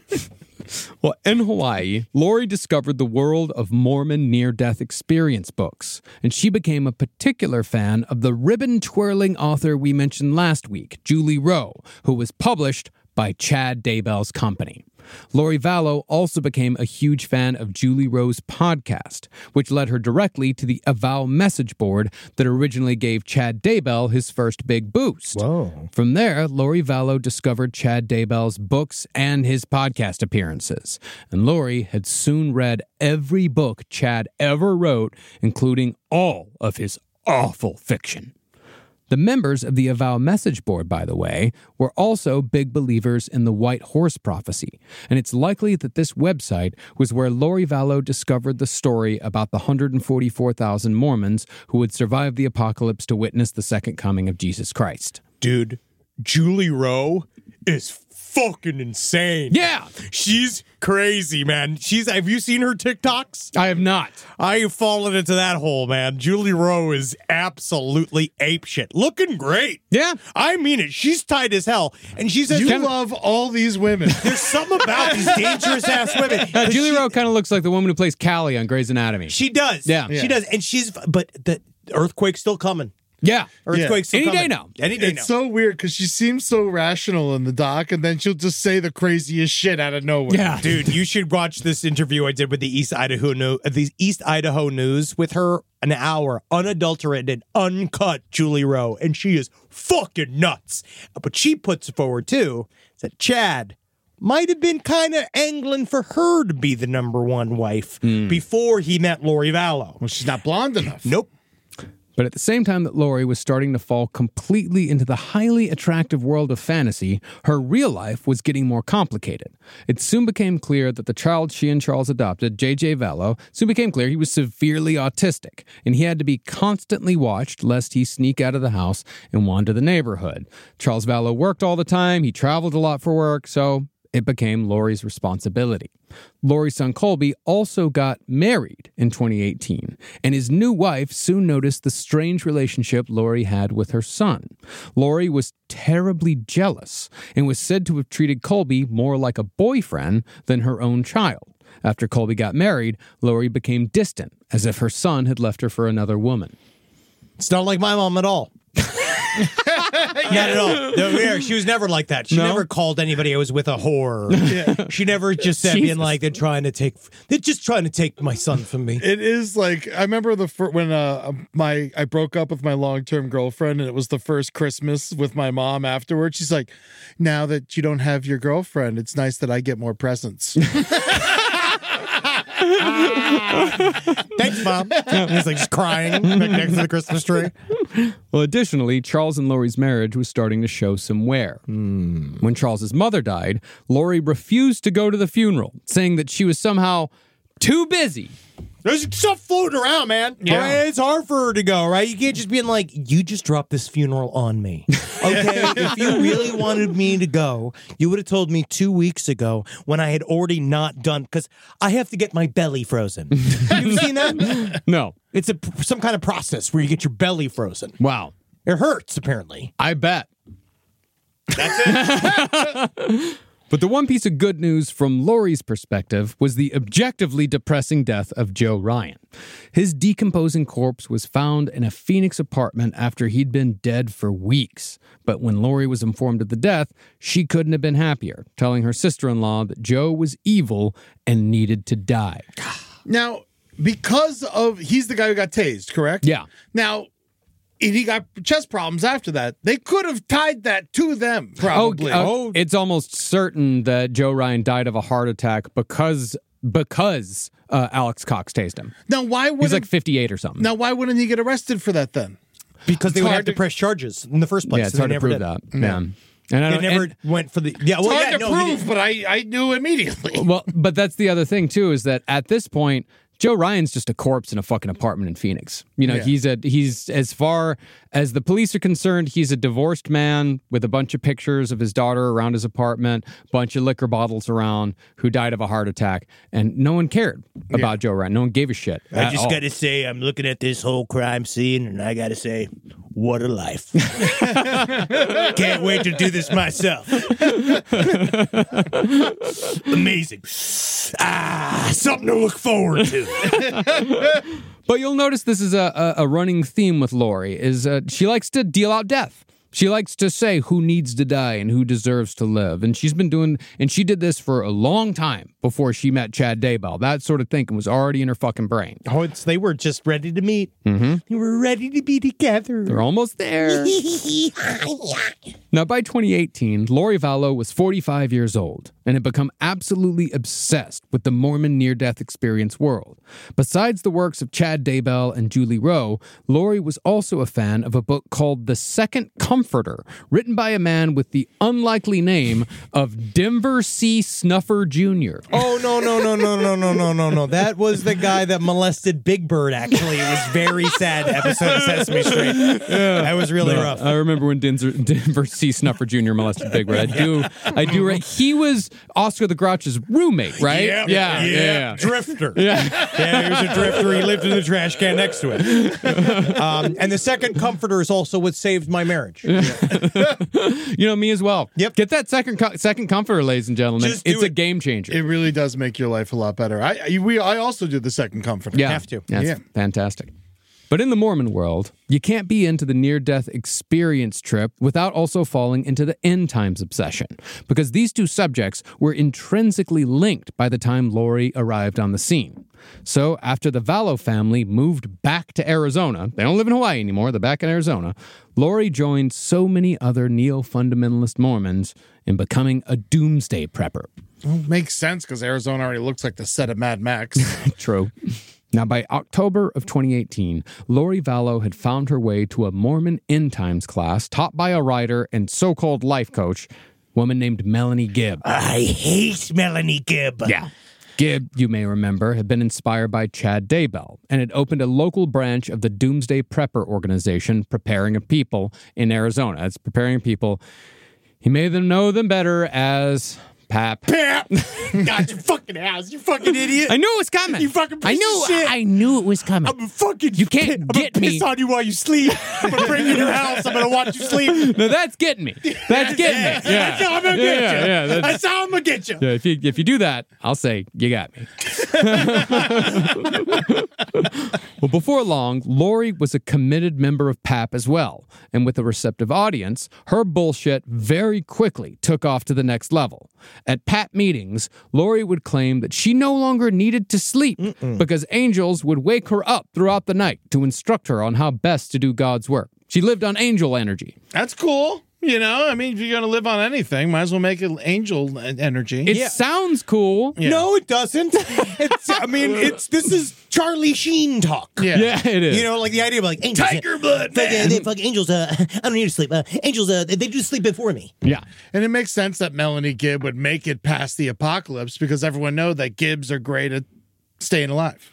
Well, in Hawaii, Lori discovered the world of Mormon near-death experience books, and she became a particular fan of the ribbon-twirling author we mentioned last week, Julie Rowe, who was published by Chad Daybell's company. Lori Vallow also became a huge fan of Julie Rowe's podcast, which led her directly to the Avow message board that originally gave Chad Daybell his first big boost. Whoa. From there, Lori Vallow discovered Chad Daybell's books and his podcast appearances, and Lori had soon read every book Chad ever wrote, including all of his awful fiction. The members of the Avow message board, by the way, were also big believers in the White Horse Prophecy, and it's likely that this website was where Lori Vallow discovered the story about the one hundred forty-four thousand Mormons who would survive the apocalypse to witness the second coming of Jesus Christ. Dude, Julie Rowe is fucking insane. Yeah! She's crazy, man. She's, have you seen her TikToks? I have not. I have fallen into that hole, man. Julie Rowe is absolutely apeshit. Looking great. Yeah. I mean it. She's tight as hell. And she says, You love all these women. there's something about these dangerous ass women. Uh, 'Cause Julie she, Rowe kind of looks like the woman who plays Callie on Grey's Anatomy. She does. Yeah. She Yeah. does. And she's, but the earthquake's still coming. yeah. Earthquake's still Any coming. day now. Any day It's now. so weird because she seems so rational in the doc, and then she'll just say the craziest shit out of nowhere. Yeah. Dude, you should watch this interview I did with the East Idaho News, the East Idaho News with her, an hour, unadulterated, uncut Julie Rowe, and she is fucking nuts. But she puts forward too that Chad might have been kind of angling for her to be the number one wife before he met Lori Vallow. Well, she's not blonde enough. Nope. But at the same time that Lori was starting to fall completely into the highly attractive world of fantasy, her real life was getting more complicated. It soon became clear that the child she and Charles adopted, J J Vallow, soon became clear he was severely autistic, and he had to be constantly watched lest he sneak out of the house and wander the neighborhood. Charles Vallow worked all the time, he traveled a lot for work, so it became Lori's responsibility. Lori's son Colby also got married in twenty eighteen, and his new wife soon noticed the strange relationship Lori had with her son. Lori was terribly jealous and was said to have treated Colby more like a boyfriend than her own child. After Colby got married, Lori became distant, as if her son had left her for another woman. It's not like my mom at all. Not at all. No, yeah, she was never like that. She No? never called anybody I was with a whore. Yeah. She never just said being Jesus. like they're trying to take they're just trying to take my son from me. It is like I remember the fir- when uh my I broke up with my long term girlfriend, and it was the first Christmas with my mom afterwards. She's like, "Now that you don't have your girlfriend, it's nice that I get more presents." Thanks, Mom. He's like just crying next to the Christmas tree. Well, additionally, Charles and Lori's marriage was starting to show some wear. Mm. When Charles's mother died, Lori refused to go to the funeral, saying that she was somehow too busy. There's stuff floating around, man. Yeah. All right, it's hard for her to go, right? You can't just be like, you just dropped this funeral on me. Okay, if you really wanted me to go, you would have told me two weeks ago when I had already not done, because I have to get my belly frozen. You've seen that? No. It's a some kind of process where you get your belly frozen. Wow. It hurts, apparently. I bet. That's it. But the one piece of good news from Lori's perspective was the objectively depressing death of Joe Ryan. His decomposing corpse was found in a Phoenix apartment after he'd been dead for weeks. But when Lori was informed of the death, she couldn't have been happier, telling her sister-in-law that Joe was evil and needed to die. Now, because of he's the guy who got tased, correct? Yeah. Now, and he got chest problems after that. They could have tied that to them, probably. Oh, uh, it's almost certain that Joe Ryan died of a heart attack because because uh, Alex Cox tased him. Now, why would He's like fifty-eight or something. Now, why wouldn't he get arrested for that then? Because they It's would hard have to to- press charges in the first place. yeah, it's and hard they to never prove did. that. Yeah. And I They don't, never and- went for the. Yeah, It's well, hard yeah, to no, he prove, didn't. but I, I knew immediately. well, but that's the other thing too, is that at this point, Joe Ryan's just a corpse in a fucking apartment in Phoenix. You know, Yeah. he's a he's as far as the police are concerned, he's a divorced man with a bunch of pictures of his daughter around his apartment, bunch of liquor bottles around, who died of a heart attack, and no one cared about Joe Ryan. No one gave a shit. I at just all. gotta say, I'm looking at this whole crime scene, and I gotta say, what a life. Can't wait to do this myself. Amazing. Ah, something to look forward to. But you'll notice this is a, a, a running theme with Lori, is uh, she likes to deal out death. She likes to say who needs to die and who deserves to live. And she's been doing, and she did this for a long time before she met Chad Daybell. That sort of thinking was already in her fucking brain. Oh, it's, they were just ready to meet. Mm-hmm. They were ready to be together. They're almost there. Now, by twenty eighteen, Lori Vallow was forty-five years old and had become absolutely obsessed with the Mormon near-death experience world. Besides the works of Chad Daybell and Julie Rowe, Lori was also a fan of a book called The Second Comforter, written by a man with the unlikely name of Denver C. Snuffer Junior Oh, no, no, no, no, no, no, no, no, no. That was the guy that molested Big Bird, actually. It was very sad episode of Sesame Street. That was really No, rough. I remember when Denver, Denver C. Snuffer Junior molested Big Red. I do, I do. Right. He was Oscar the Grouch's roommate, right? Yeah, yeah, yeah. yeah. Drifter. Yeah. Yeah, he was a drifter. He lived in the trash can next to it. Um, and the second comforter is also what saved my marriage. You know, me as well. Yep. Get that second co- second comforter, ladies and gentlemen. Just do It's a it. game changer. It really does make your life a lot better. I I- we I also do the second comforter. yeah. have to. That's Yeah. fantastic. But in the Mormon world, you can't be into the near-death experience trip without also falling into the end times obsession, because these two subjects were intrinsically linked by the time Lori arrived on the scene. So after the Vallow family moved back to Arizona, they don't live in Hawaii anymore, they're back in Arizona, Lori joined so many other neo-fundamentalist Mormons in becoming a doomsday prepper. Well, makes sense because Arizona already looks like the set of Mad Max. True. Now, by October of twenty eighteen, Lori Vallow had found her way to a Mormon end times class taught by a writer and so-called life coach, a woman named Melanie Gibb. I hate Melanie Gibb. Yeah. Gibb, you may remember, had been inspired by Chad Daybell and had opened a local branch of the Doomsday Prepper organization, Preparing a People, in Arizona. It's Preparing a People. You may then know them better as Pap. Pap! Got your fucking ass, you fucking idiot! I knew it was coming. You fucking piece I knew. of shit. I knew it was coming. I'm gonna fucking. You can't I'm get gonna me. piss on you while you sleep. I'm gonna bring you to your house. I'm gonna watch you sleep. No, that's getting me. That's getting Yeah, me. Yeah. That's how I'm gonna yeah, get yeah, you. yeah, that's- That's how I'm gonna get you. Yeah, if you if you do that, I'll say you got me. Well, before long, Lori was a committed member of P A P as well, and with a receptive audience, her bullshit very quickly took off to the next level. At P A P meetings, Lori would claim that she no longer needed to sleep Mm-mm. because angels would wake her up throughout the night to instruct her on how best to do God's work. She lived on angel energy. That's cool. You know, I mean, if you're going to live on anything, might as well make it angel energy. It Yeah. sounds cool. Yeah. No, it doesn't. It's, I mean, it's this is Charlie Sheen talk. Yeah. Yeah, it is. You know, like the idea of like angels. Tiger blood, Fuck, man. uh, they fuck angels. Uh, I don't need to sleep. Uh, angels, uh, they do sleep before me. Yeah. And it makes sense that Melanie Gibb would make it past the apocalypse because everyone know that Gibbs are great at staying alive.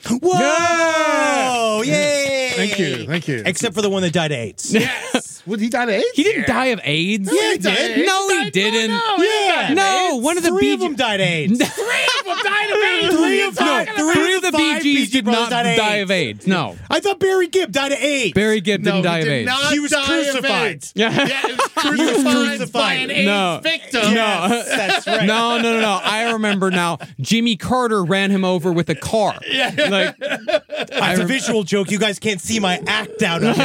Whoa! Yay! Thank you. Thank you. Except for the one that died of AIDS. Yes. Would he die of AIDS? He didn't die of AIDS. Yeah, he did. No, he He died- didn't. no, no, he Yeah. died of No, AIDS. one of the Three Bee of them died of AIDS. Three of them died of AIDS. Three of No, them. three of the five Bee Gees Beastie did Boys not died of die AIDS. of AIDS. No. I thought Barry Gibb died of AIDS. Barry Gibb didn't No, die he of did AIDS. not He was die of crucified. AIDS. Yeah. Yeah, he was crucified, crucified. by an AIDS No. victim. No. Yes, that's right. No, no, no, no. I remember now. Jimmy Carter ran him over with a car. Yeah. Like, It's a visual joke. You guys can't see my act out of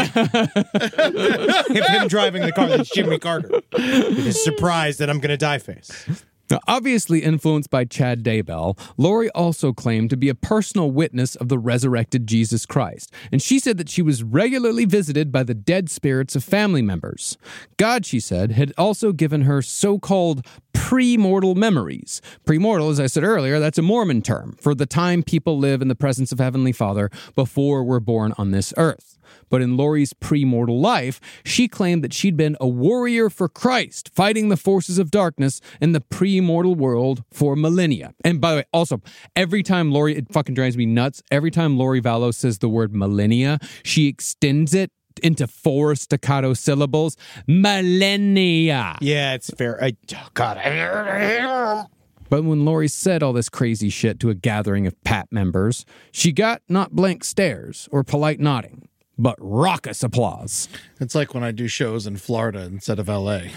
it. Of him driving the car, that's Jimmy Carter. With his surprise that I'm going to die face. Now, obviously influenced by Chad Daybell, Lori also claimed to be a personal witness of the resurrected Jesus Christ, and she said that she was regularly visited by the dead spirits of family members. God, she said, had also given her so-called pre-mortal memories. Pre-mortal, as I said earlier, that's a Mormon term for the time people live in the presence of Heavenly Father before we're born on this earth. But in Lori's pre-mortal life, she claimed that she'd been a warrior for Christ, fighting the forces of darkness in the pre-mortal world for millennia. And by the way, also, every time Lori, it fucking drives me nuts, every time Lori Vallow says the word millennia, she extends it into four staccato syllables. Millennia. Yeah, it's fair. I, oh, God. But when Lori said all this crazy shit to a gathering of P A P members, she got not blank stares or polite nodding, but raucous applause. It's like when I do shows in Florida instead of L A.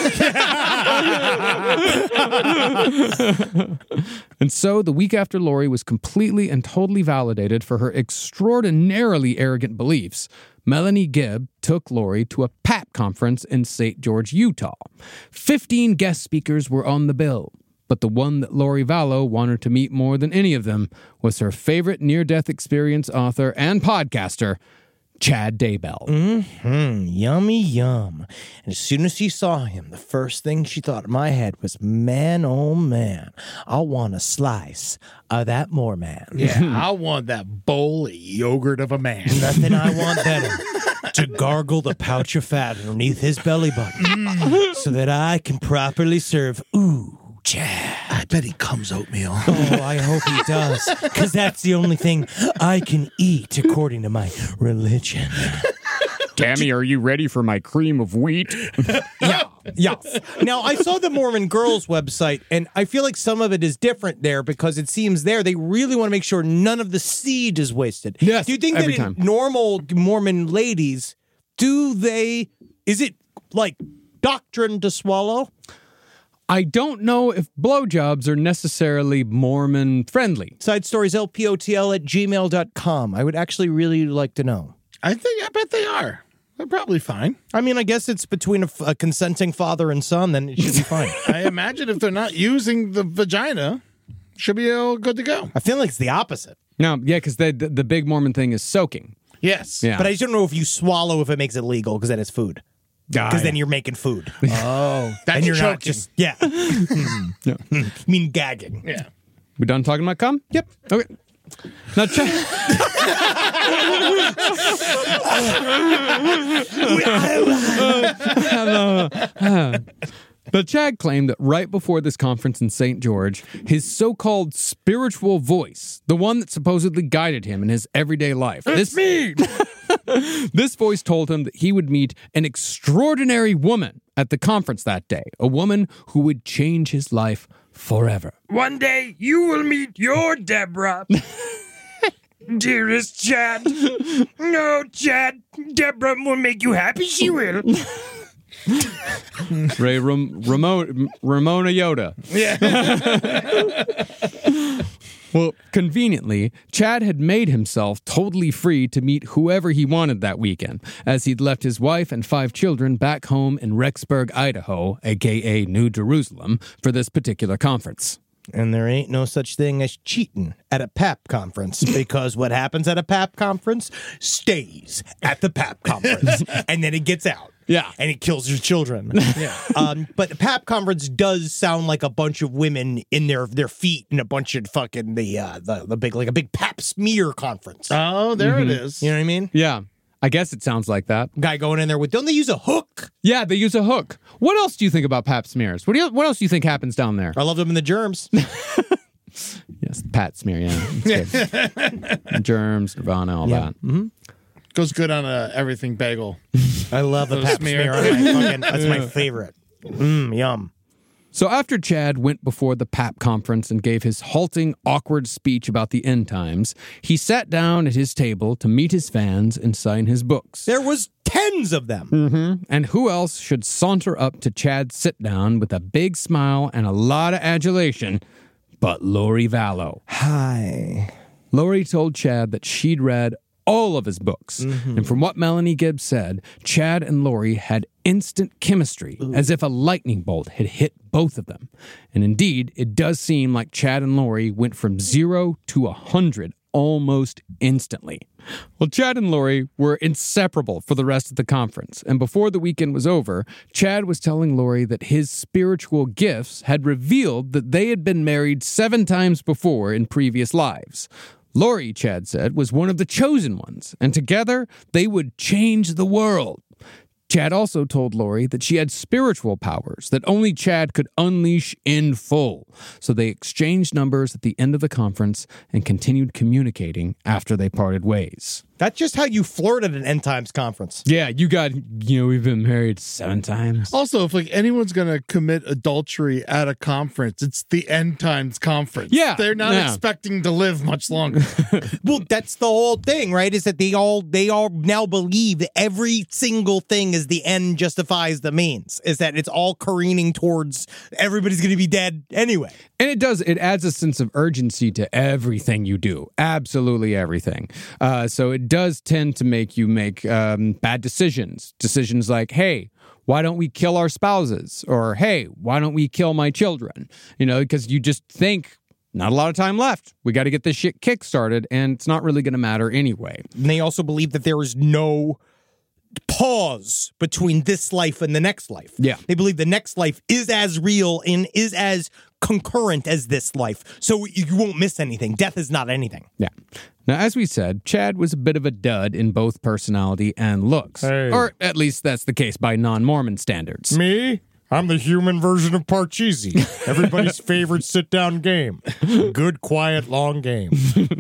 And so the week after Lori was completely and totally validated for her extraordinarily arrogant beliefs, Melanie Gibb took Lori to a P A P conference in Saint George, Utah. Fifteen guest speakers were on the bill, but the one that Lori Vallow wanted to meet more than any of them was her favorite near-death experience author and podcaster, Chad Daybell. Mm, yummy yum. And as soon as she saw him, the first thing she thought in my head was, man, oh man, I want a slice of that Mormon. Yeah, I want that bowl of yogurt of a man. Nothing I want better to gargle the pouch of fat underneath his belly button so that I can properly serve, ooh, Chad. I bet he comes oatmeal. Oh, I hope he does, because that's the only thing I can eat according to my religion. Tammy, are you ready for my cream of wheat? Yeah, yeah. Now, I saw the Mormon Girls website, and I feel like some of it is different there because it seems there they really want to make sure none of the seed is wasted. Yes, Do you think every that time. in normal Mormon ladies, do they, is it like doctrine to swallow? I don't know if blowjobs are necessarily Mormon friendly. Side stories, L P O T L at gmail dot com. I would actually really like to know. I think, I bet they are. They're probably fine. I mean, I guess it's between a, a consenting father and son, then it should be fine. I imagine if they're not using the vagina, should be all good to go. I feel like it's the opposite. No, yeah, because the, the the big Mormon thing is soaking. Yes. Yeah. But I just don't know if you swallow if it makes it legal, because then it's food. Because then you're making food. Oh, that's and you're choking. not just, yeah. Yeah. I mean, gagging. Yeah. We done talking about cum? Yep. Okay. Now, check. But Chad claimed that right before this conference in Saint George, his so-called spiritual voice, the one that supposedly guided him in his everyday life, this, Me. this voice told him that he would meet an extraordinary woman at the conference that day, a woman who would change his life forever. One day you will meet your Deborah. Dearest Chad. No, Chad. Deborah will make you happy. She will. Ray Ram- Ramona, Ramona Yoda. Yeah. Well, conveniently, Chad had made himself totally free to meet whoever he wanted that weekend, as he'd left his wife and five children back home in Rexburg, Idaho, aka New Jerusalem, for this particular conference. And there ain't no such thing as cheating at a P A P conference, because what happens at a P A P conference stays at the P A P conference, and then it gets out. Yeah. And it kills your children. Yeah. Um, but the P A P conference does sound like a bunch of women in their, their feet and a bunch of fucking the, uh, the, the big, like a big pap smear conference. Oh, there mm-hmm. it is. You know what I mean? Yeah. I guess it sounds like that. Guy going in there with, don't they use a hook? Yeah, they use a hook. What else do you think about pap smears? What do you, what else do you think happens down there? I love them in the germs. Yes, pat smear, yeah. Germs, Nirvana, all yeah. that. Mm-hmm. Goes good on a everything bagel. I love a pap smear. smear on my fucking, that's my favorite. Mmm, yum. So after Chad went before the P A P conference and gave his halting, awkward speech about the end times, he sat down at his table to meet his fans and sign his books. There was tens of them. Mm-hmm. And who else should saunter up to Chad's sit-down with a big smile and a lot of adulation but Lori Vallow. Hi. Lori told Chad that she'd read all of his books. Mm-hmm. And from what Melanie Gibbs said, Chad and Lori had instant chemistry, Ooh. as if a lightning bolt had hit both of them. And indeed, it does seem like Chad and Lori went from zero to a hundred almost instantly. Well, Chad and Lori were inseparable for the rest of the conference, and before the weekend was over, Chad was telling Lori that his spiritual gifts had revealed that they had been married seven times before in previous lives. Lori, Chad said, was one of the chosen ones, and together they would change the world. Chad also told Lori that she had spiritual powers that only Chad could unleash in full. So they exchanged numbers at the end of the conference and continued communicating after they parted ways. That's just how you flirt at an end times conference. Yeah, you got, you know, we've been married seven times. Also, if like anyone's going to commit adultery at a conference, it's the end times conference. Yeah. They're not yeah. expecting to live much longer. Well, that's the whole thing, right? Is that they all, they all now believe that every single thing is the end justifies the means. Is that it's all careening towards everybody's going to be dead anyway. And it does, it adds a sense of urgency to everything you do. Absolutely everything. Uh, so it does tend to make you make um, bad decisions. Decisions like, hey, why don't we kill our spouses? Or, hey, why don't we kill my children? You know, because you just think, not a lot of time left. We got to get this shit kickstarted, and it's not really going to matter anyway. And they also believe that there is no pause between this life and the next life. Yeah. They believe the next life is as real and is as concurrent as this life. So you won't miss anything. Death is not anything. Yeah. Now, as we said, Chad was a bit of a dud in both personality and looks. Hey. Or at least that's the case by non-Mormon standards. Me? I'm the human version of Parcheesi. Everybody's favorite sit-down game. Good, quiet, long game.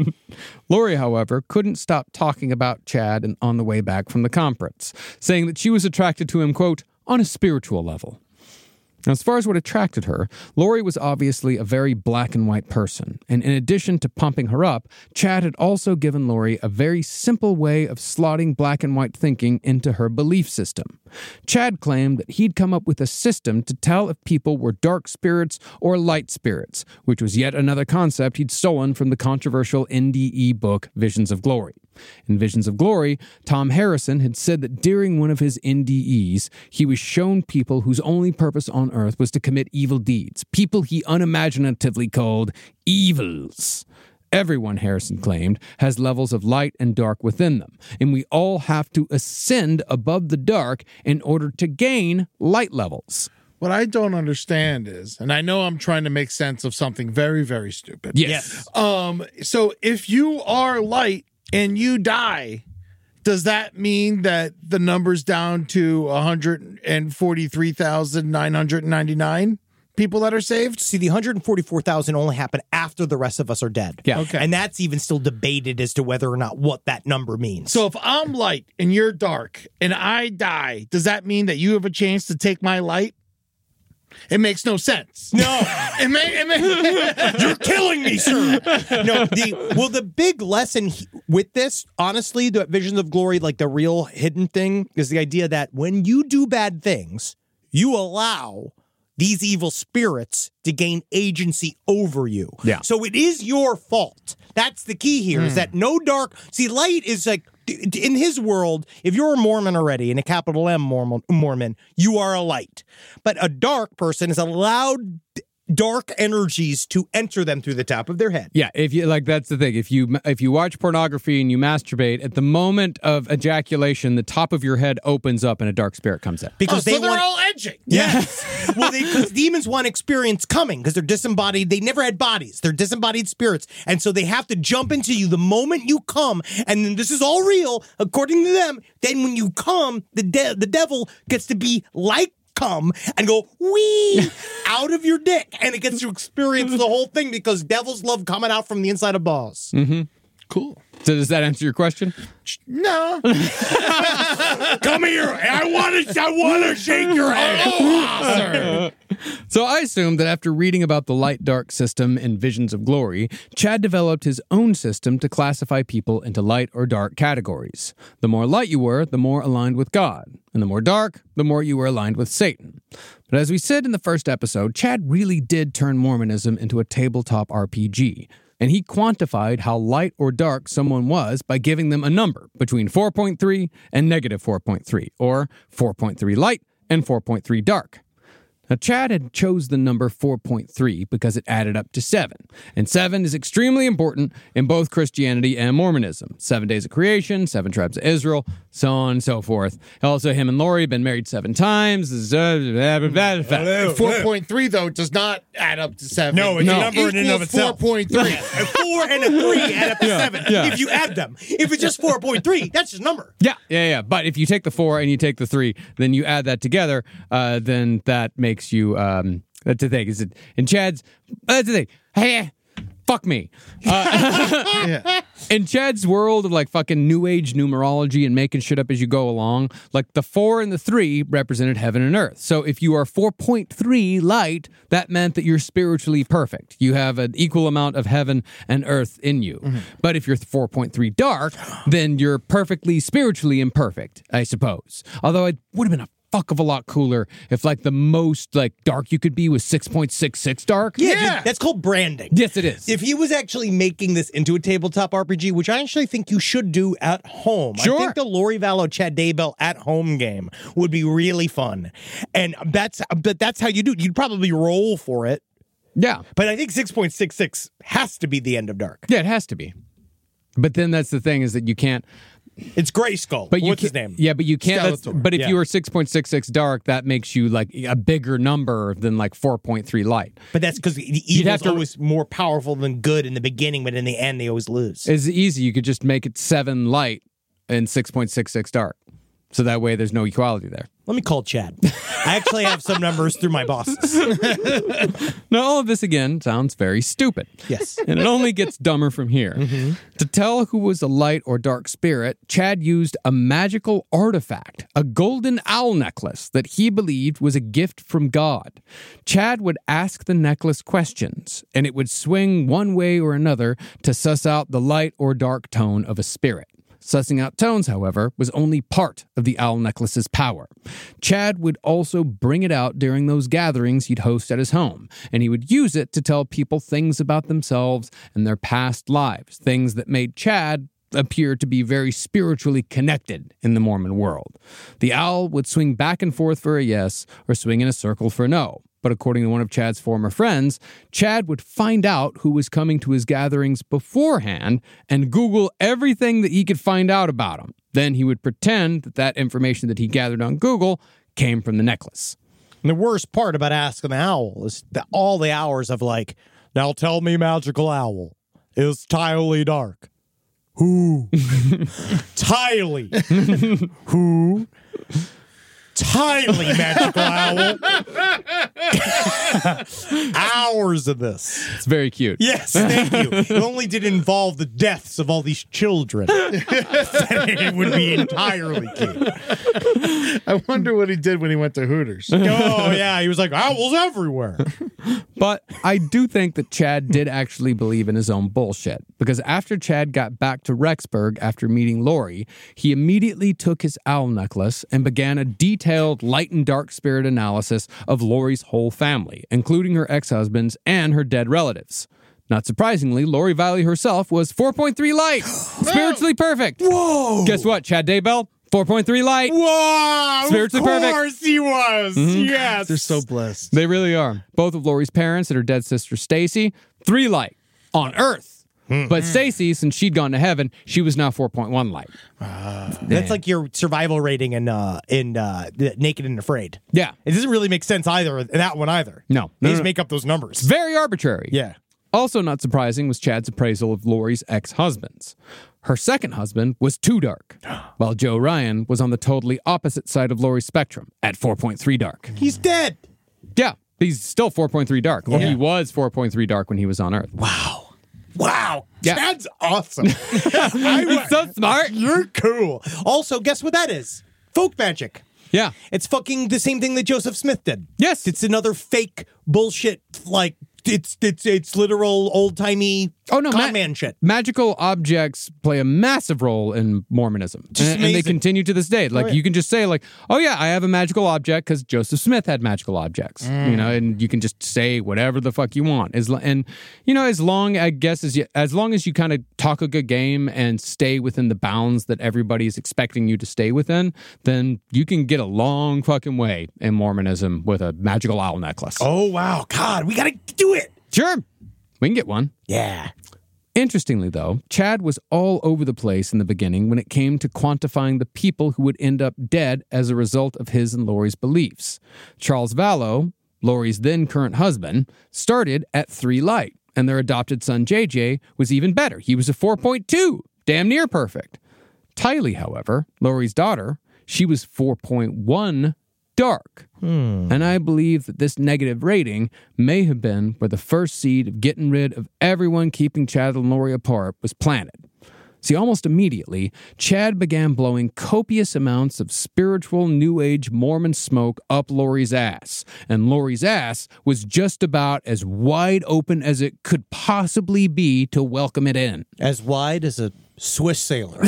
Lori, however, couldn't stop talking about Chad and on the way back from the conference, saying that she was attracted to him, quote, on a spiritual level. Now, as far as what attracted her, Lori was obviously a very black and white person, and in addition to pumping her up, Chad had also given Lori a very simple way of slotting black and white thinking into her belief system. Chad claimed that he'd come up with a system to tell if people were dark spirits or light spirits, which was yet another concept he'd stolen from the controversial N D E book Visions of Glory. In Visions of Glory, Tom Harrison had said that during one of his N D Es, he was shown people whose only purpose on earth was to commit evil deeds, people he unimaginatively called evils. Everyone, Harrison claimed, has levels of light and dark within them, and we all have to ascend above the dark in order to gain light levels. What I don't understand is, and I know I'm trying to make sense of something very, very stupid. Yes. Um. So if you are light and you die, does that mean that the number's down to one hundred forty-three thousand nine hundred ninety-nine people that are saved? See, the one hundred forty-four thousand only happen after the rest of us are dead. Yeah. Okay. And that's even still debated as to whether or not what that number means. So if I'm light and you're dark and I die, does that mean that you have a chance to take my light? It makes no sense. No. it may, it may- You're killing me, sir. No, the well, the big lesson he- with this, honestly, the Visions of Glory, like the real hidden thing, is the idea that when you do bad things, you allow these evil spirits to gain agency over you. Yeah. So it is your fault. That's the key here, is that no dark... See, light is like... In his world, if you're a Mormon already, in a capital M Mormon, Mormon, you are a light. But a dark person is allowed dark energies to enter them through the top of their head. Yeah, if you like, that's the thing. If you if you watch pornography and you masturbate, at the moment of ejaculation, the top of your head opens up and a dark spirit comes in. Because oh, so they they're want all edging. Yes. Well, because demons want experience coming because they're disembodied. They never had bodies. They're disembodied spirits. And so they have to jump into you the moment you come. And then this is all real, according to them. Then when you come, the de- the devil gets to be like come and go wee out of your dick. And it gets to experience the whole thing because devils love coming out from the inside of balls. Mm-hmm. Cool. So does that answer your question? No. Come here. I want to I want to shake your hand. Oh, sir. So I assumed that after reading about the light-dark system in Visions of Glory, Chad developed his own system to classify people into light or dark categories. The more light you were, the more aligned with God. And the more dark, the more you were aligned with Satan. But as we said in the first episode, Chad really did turn Mormonism into a tabletop R P G. And he quantified how light or dark someone was by giving them a number between four point three and negative four point three, or four point three light and four point three dark. Now, Chad had chose the number four point three because it added up to seven. And seven is extremely important in both Christianity and Mormonism. Seven days of creation, seven tribes of Israel, so on and so forth. Also, him and Lori have been married seven times. four point three, though, does not add up to seven. No, it's No. a number in and of itself. four point three. A four and a three add up to Yeah, seven yeah. if you add them. If it's just four point three, that's just a number. Yeah, yeah, yeah. But if you take the four and you take the three, then you add that together, uh, then that makes you, um, that's the thing, is it, in Chad's, that's the thing, hey, fuck me. Uh, Yeah. in Chad's world of like fucking new age numerology and making shit up as you go along, like the four and the three represented heaven and earth. So if you are four point three light, that meant that you're spiritually perfect. You have an equal amount of heaven and earth in you. Mm-hmm. But if you're four point three dark, then you're perfectly spiritually imperfect, I suppose. Although it would have been a fuck of a lot cooler if like the most like dark you could be was six point six six dark. Yeah, Yeah. dude, that's called branding. Yes, it is. If he was actually making this into a tabletop R P G, which I actually think you should do at home, Sure. I think the Lori Vallow Chad Daybell at home game would be really fun, and that's but that's how you do it. You'd probably roll for it, Yeah. but I think six point six six has to be the end of dark. Yeah, it has to be. But then that's the thing is that you can't. It's Grayskull. But you What's his can't- name? Yeah, but you can't. that's- Skeletor. But if Yeah. you were six point six six dark, that makes you like a bigger number than like four point three light. But that's because the have evil's to- always more powerful than good in the beginning, but in the end, they always lose. It's easy. You could just make it seven light and six point six six dark. So that way there's no equality there. Let me call Chad. I actually have some numbers through my bosses. Now, all of this again sounds very stupid. Yes. And it only gets dumber from here. To tell who was a light or dark spirit, Chad used a magical artifact, a golden owl necklace that he believed was a gift from God. Chad would ask the necklace questions, and it would swing one way or another to suss out the light or dark tone of a spirit. Sussing out tones, however, was only part of the owl necklace's power. Chad would also bring it out during those gatherings he'd host at his home, and he would use it to tell people things about themselves and their past lives, things that made Chad appear to be very spiritually connected in the Mormon world. The owl would swing back and forth for a yes or swing in a circle for no. But according to one of Chad's former friends, Chad would find out who was coming to his gatherings beforehand and Google everything that he could find out about him. Then he would pretend that that information that he gathered on Google came from the necklace. And the worst part about Asking the Owl is that all the hours of like, now tell me, magical owl, is Tylee dark? Who? Tylee. Who? Entirely magical owl. Hours of this. It's very cute. Yes, thank you. It only did involve the deaths of all these children. It would be entirely cute. I wonder what he did when he went to Hooters. Oh, yeah. He was like, owls everywhere. But I do think that Chad did actually believe in his own bullshit, because after Chad got back to Rexburg after meeting Lori, he immediately took his owl necklace and began a detailed light and dark spirit analysis of Lori's whole family, including her ex-husbands and her dead relatives. Not surprisingly, Lori Vallee herself was four point three light, spiritually perfect. Whoa! Guess what, Chad Daybell? four point three light. Whoa! Spiritually of perfect. course he was. Mm-hmm. Yes. They're so blessed. They really are. Both of Lori's parents and her dead sister Stacy, three light on Earth. Mm-hmm. But Stacy, since she'd gone to heaven, she was now four point one light. Uh, that's like your survival rating in uh, in uh, Naked and Afraid. Yeah. It doesn't really make sense either, that one either. No. They no, just no. make up those numbers. It's very arbitrary. Yeah. Also not surprising was Chad's appraisal of Lori's ex-husbands. Her second husband was too dark, while Joe Ryan was on the totally opposite side of Lori's spectrum at four point three dark. He's dead. Yeah, he's still four point three dark. Well, Yeah. he was four point three dark when he was on Earth. Wow. Wow. Yeah. Chad's awesome. He's so smart. You're cool. Also, guess what that is? Folk magic. Yeah. It's fucking the same thing that Joseph Smith did. Yes. It's another fake bullshit, like, it's it's it's literal old-timey Oh, no, con ma- man shit. Magical objects play a massive role in Mormonism. Just and, and they amazing. continue to this day. Like, Oh, yeah. you can just say, like, oh, yeah, I have a magical object because Joseph Smith had magical objects. Mm. You know, and you can just say whatever the fuck you want. As lo- and, you know, as long, I guess, as, you, as long as you kind of talk a good game and stay within the bounds that everybody's expecting you to stay within, then you can get a long fucking way in Mormonism with a magical owl necklace. Oh, wow. God, we got to do it. Sure. We can get one. Yeah. Interestingly, though, Chad was all over the place in the beginning when it came to quantifying the people who would end up dead as a result of his and Lori's beliefs. Charles Vallow, Lori's then current husband, started at three light, and their adopted son J J was even better. He was a four point two, damn near perfect. Tylee, however, Lori's daughter, she was four point one dark. Hmm. And I believe that this negative rating may have been where the first seed of getting rid of everyone keeping Chad and Lori apart was planted. See, almost immediately, Chad began blowing copious amounts of spiritual New Age Mormon smoke up Lori's ass. And Lori's ass was just about as wide open as it could possibly be to welcome it in. As wide as a Swiss sailor.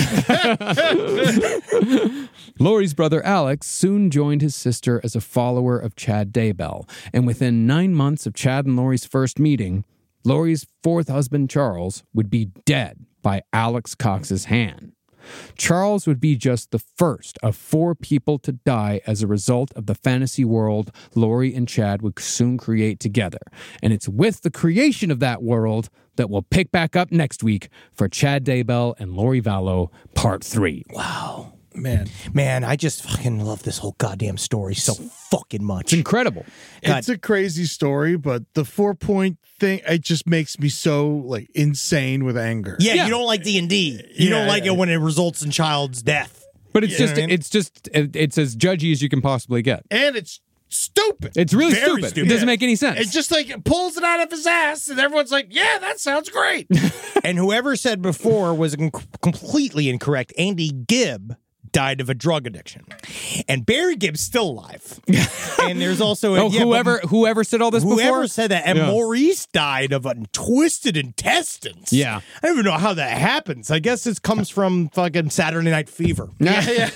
Lori's brother Alex soon joined his sister as a follower of Chad Daybell, and within nine months of Chad and Lori's first meeting, Lori's fourth husband Charles would be dead by Alex Cox's hand. Charles would be just the first of four people to die as a result of the fantasy world Lori and Chad would soon create together. And it's with the creation of that world that we'll pick back up next week for Chad Daybell and Lori Vallow, Part three. Wow. Man. Man, I just fucking love this whole goddamn story so fucking much. It's incredible. God. It's a crazy story, but the four point thing, it just makes me so like insane with anger. Yeah, Yeah. you don't like D and D. You Yeah, don't like yeah. it when it results in child's death. But it's You know just, what I mean? it's just, it- it's as judgy as you can possibly get. And it's stupid. It's really Very stupid. stupid. It doesn't make any sense. It just like pulls it out of his ass, and everyone's like, "Yeah, that sounds great." And whoever said before was inc- completely incorrect. Andy Gibb died of a drug addiction. And Barry Gibb's still alive. And there's also a, oh, yeah, but whoever whoever said all this Whoever before? said that, and Yeah. Maurice died of a twisted intestines. Yeah. I don't even know how that happens. I guess it comes from fucking Saturday Night Fever. Yeah.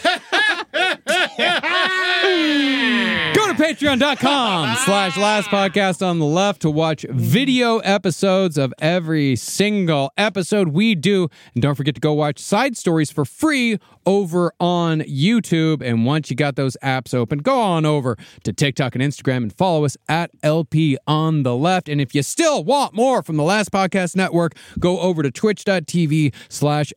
Go to patreon.com slash last podcast on the left to watch video episodes of every single episode we do. And don't forget to go watch side stories for free over on YouTube. And once you got those apps open, go on over to TikTok and Instagram and follow us at L P on the left. And if you still want more from the Last Podcast Network, go over to twitch.tv slash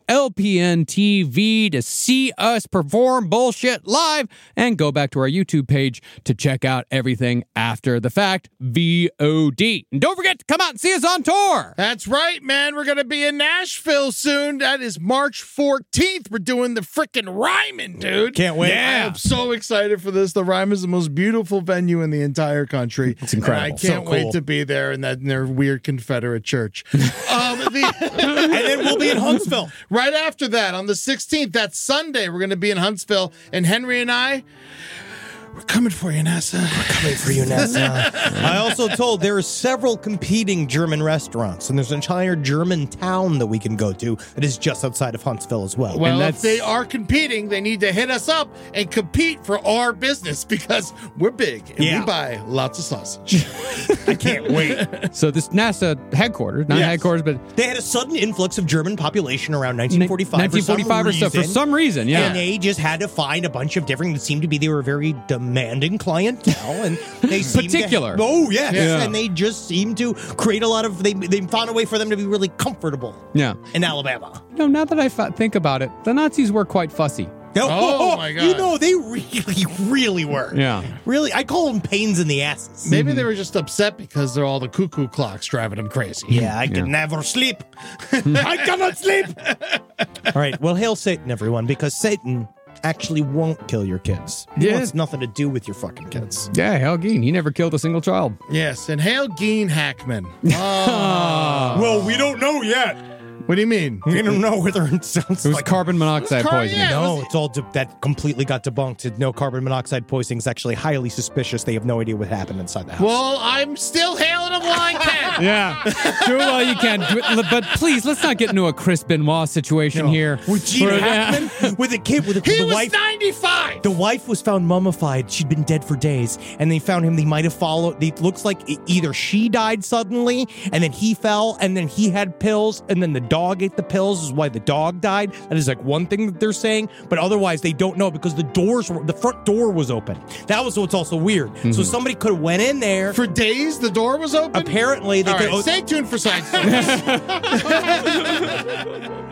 LPNTV to see us perform bullshit live, and go back to our YouTube page to check out everything after the fact, V O D. And don't forget to come out and see us on tour. That's right, man. We're going to be in Nashville soon. That is March fourteenth. We're doing the freaking Ryman, dude. Can't wait. Yeah. I'm so excited for this. The Ryman is the most beautiful venue in the entire country. It's incredible. And I can't So cool. wait to be there in that in their weird Confederate church. um, the, And then we'll be in Huntsville. Right after that, on the sixteenth, that's Sunday, we're going to be in Huntsville. And Henry and I, we're coming for you, NASA. We're coming for you, NASA. I also told there are several competing German restaurants, and there's an entire German town that we can go to that is just outside of Huntsville as well. Well, and if they are competing, they need to hit us up and compete for our business because we're big and Yeah. we buy lots of sausage. I can't wait. So this NASA headquarters, not Yes. headquarters, but They had a sudden influx of German population around nineteen forty-five. nineteen forty-five for or some so, for reason. some reason, yeah. And they just had to find a bunch of different, it seemed to be they were very demanding clientele. And they seemed to- Particular. oh, yes. Yeah. And they just seemed to create a lot of, they, they found a way for them to be really comfortable Yeah. in Alabama. No, now that I fa- think about it, the Nazis were quite fussy. Oh, my God. You know, they really, really were. Yeah. Really, I call them pains in the asses. Maybe they were just upset because they're all the cuckoo clocks driving them crazy. Yeah, I can never sleep. I cannot sleep. All right. Well, hail Satan, everyone, because Satan actually won't kill your kids. He Yeah. wants nothing to do with your fucking kids. Yeah, Helgeen, he never killed a single child. Yes, and hail Gene Hackman. Oh. Well, we don't know yet. What do you mean? We don't know whether it sounds It was like carbon monoxide car- poisoning. yeah. No, it's all de- that completely got debunked. No, carbon monoxide poisoning is actually highly suspicious. They have no idea what happened inside the house. Well, I'm still hailing a blind cat. Yeah, do well you can, do it, but please let's not get into a Chris Benoit situation here. with Gene Where- Hackman, with a kid, with a He the was wife. ninety-five. The wife was found mummified. She'd been dead for days, and they found him. They might have followed. It looks like e- either she died suddenly, and then he fell, and then he had pills, and then the dog ate the pills. Is why the dog died. That is like one thing that they're saying, but otherwise they don't know because the doors, were, the front door was open. That was what's also weird. So somebody could have went in there. For days, the door was open? Apparently, they All could. right, stay tuned for side stories.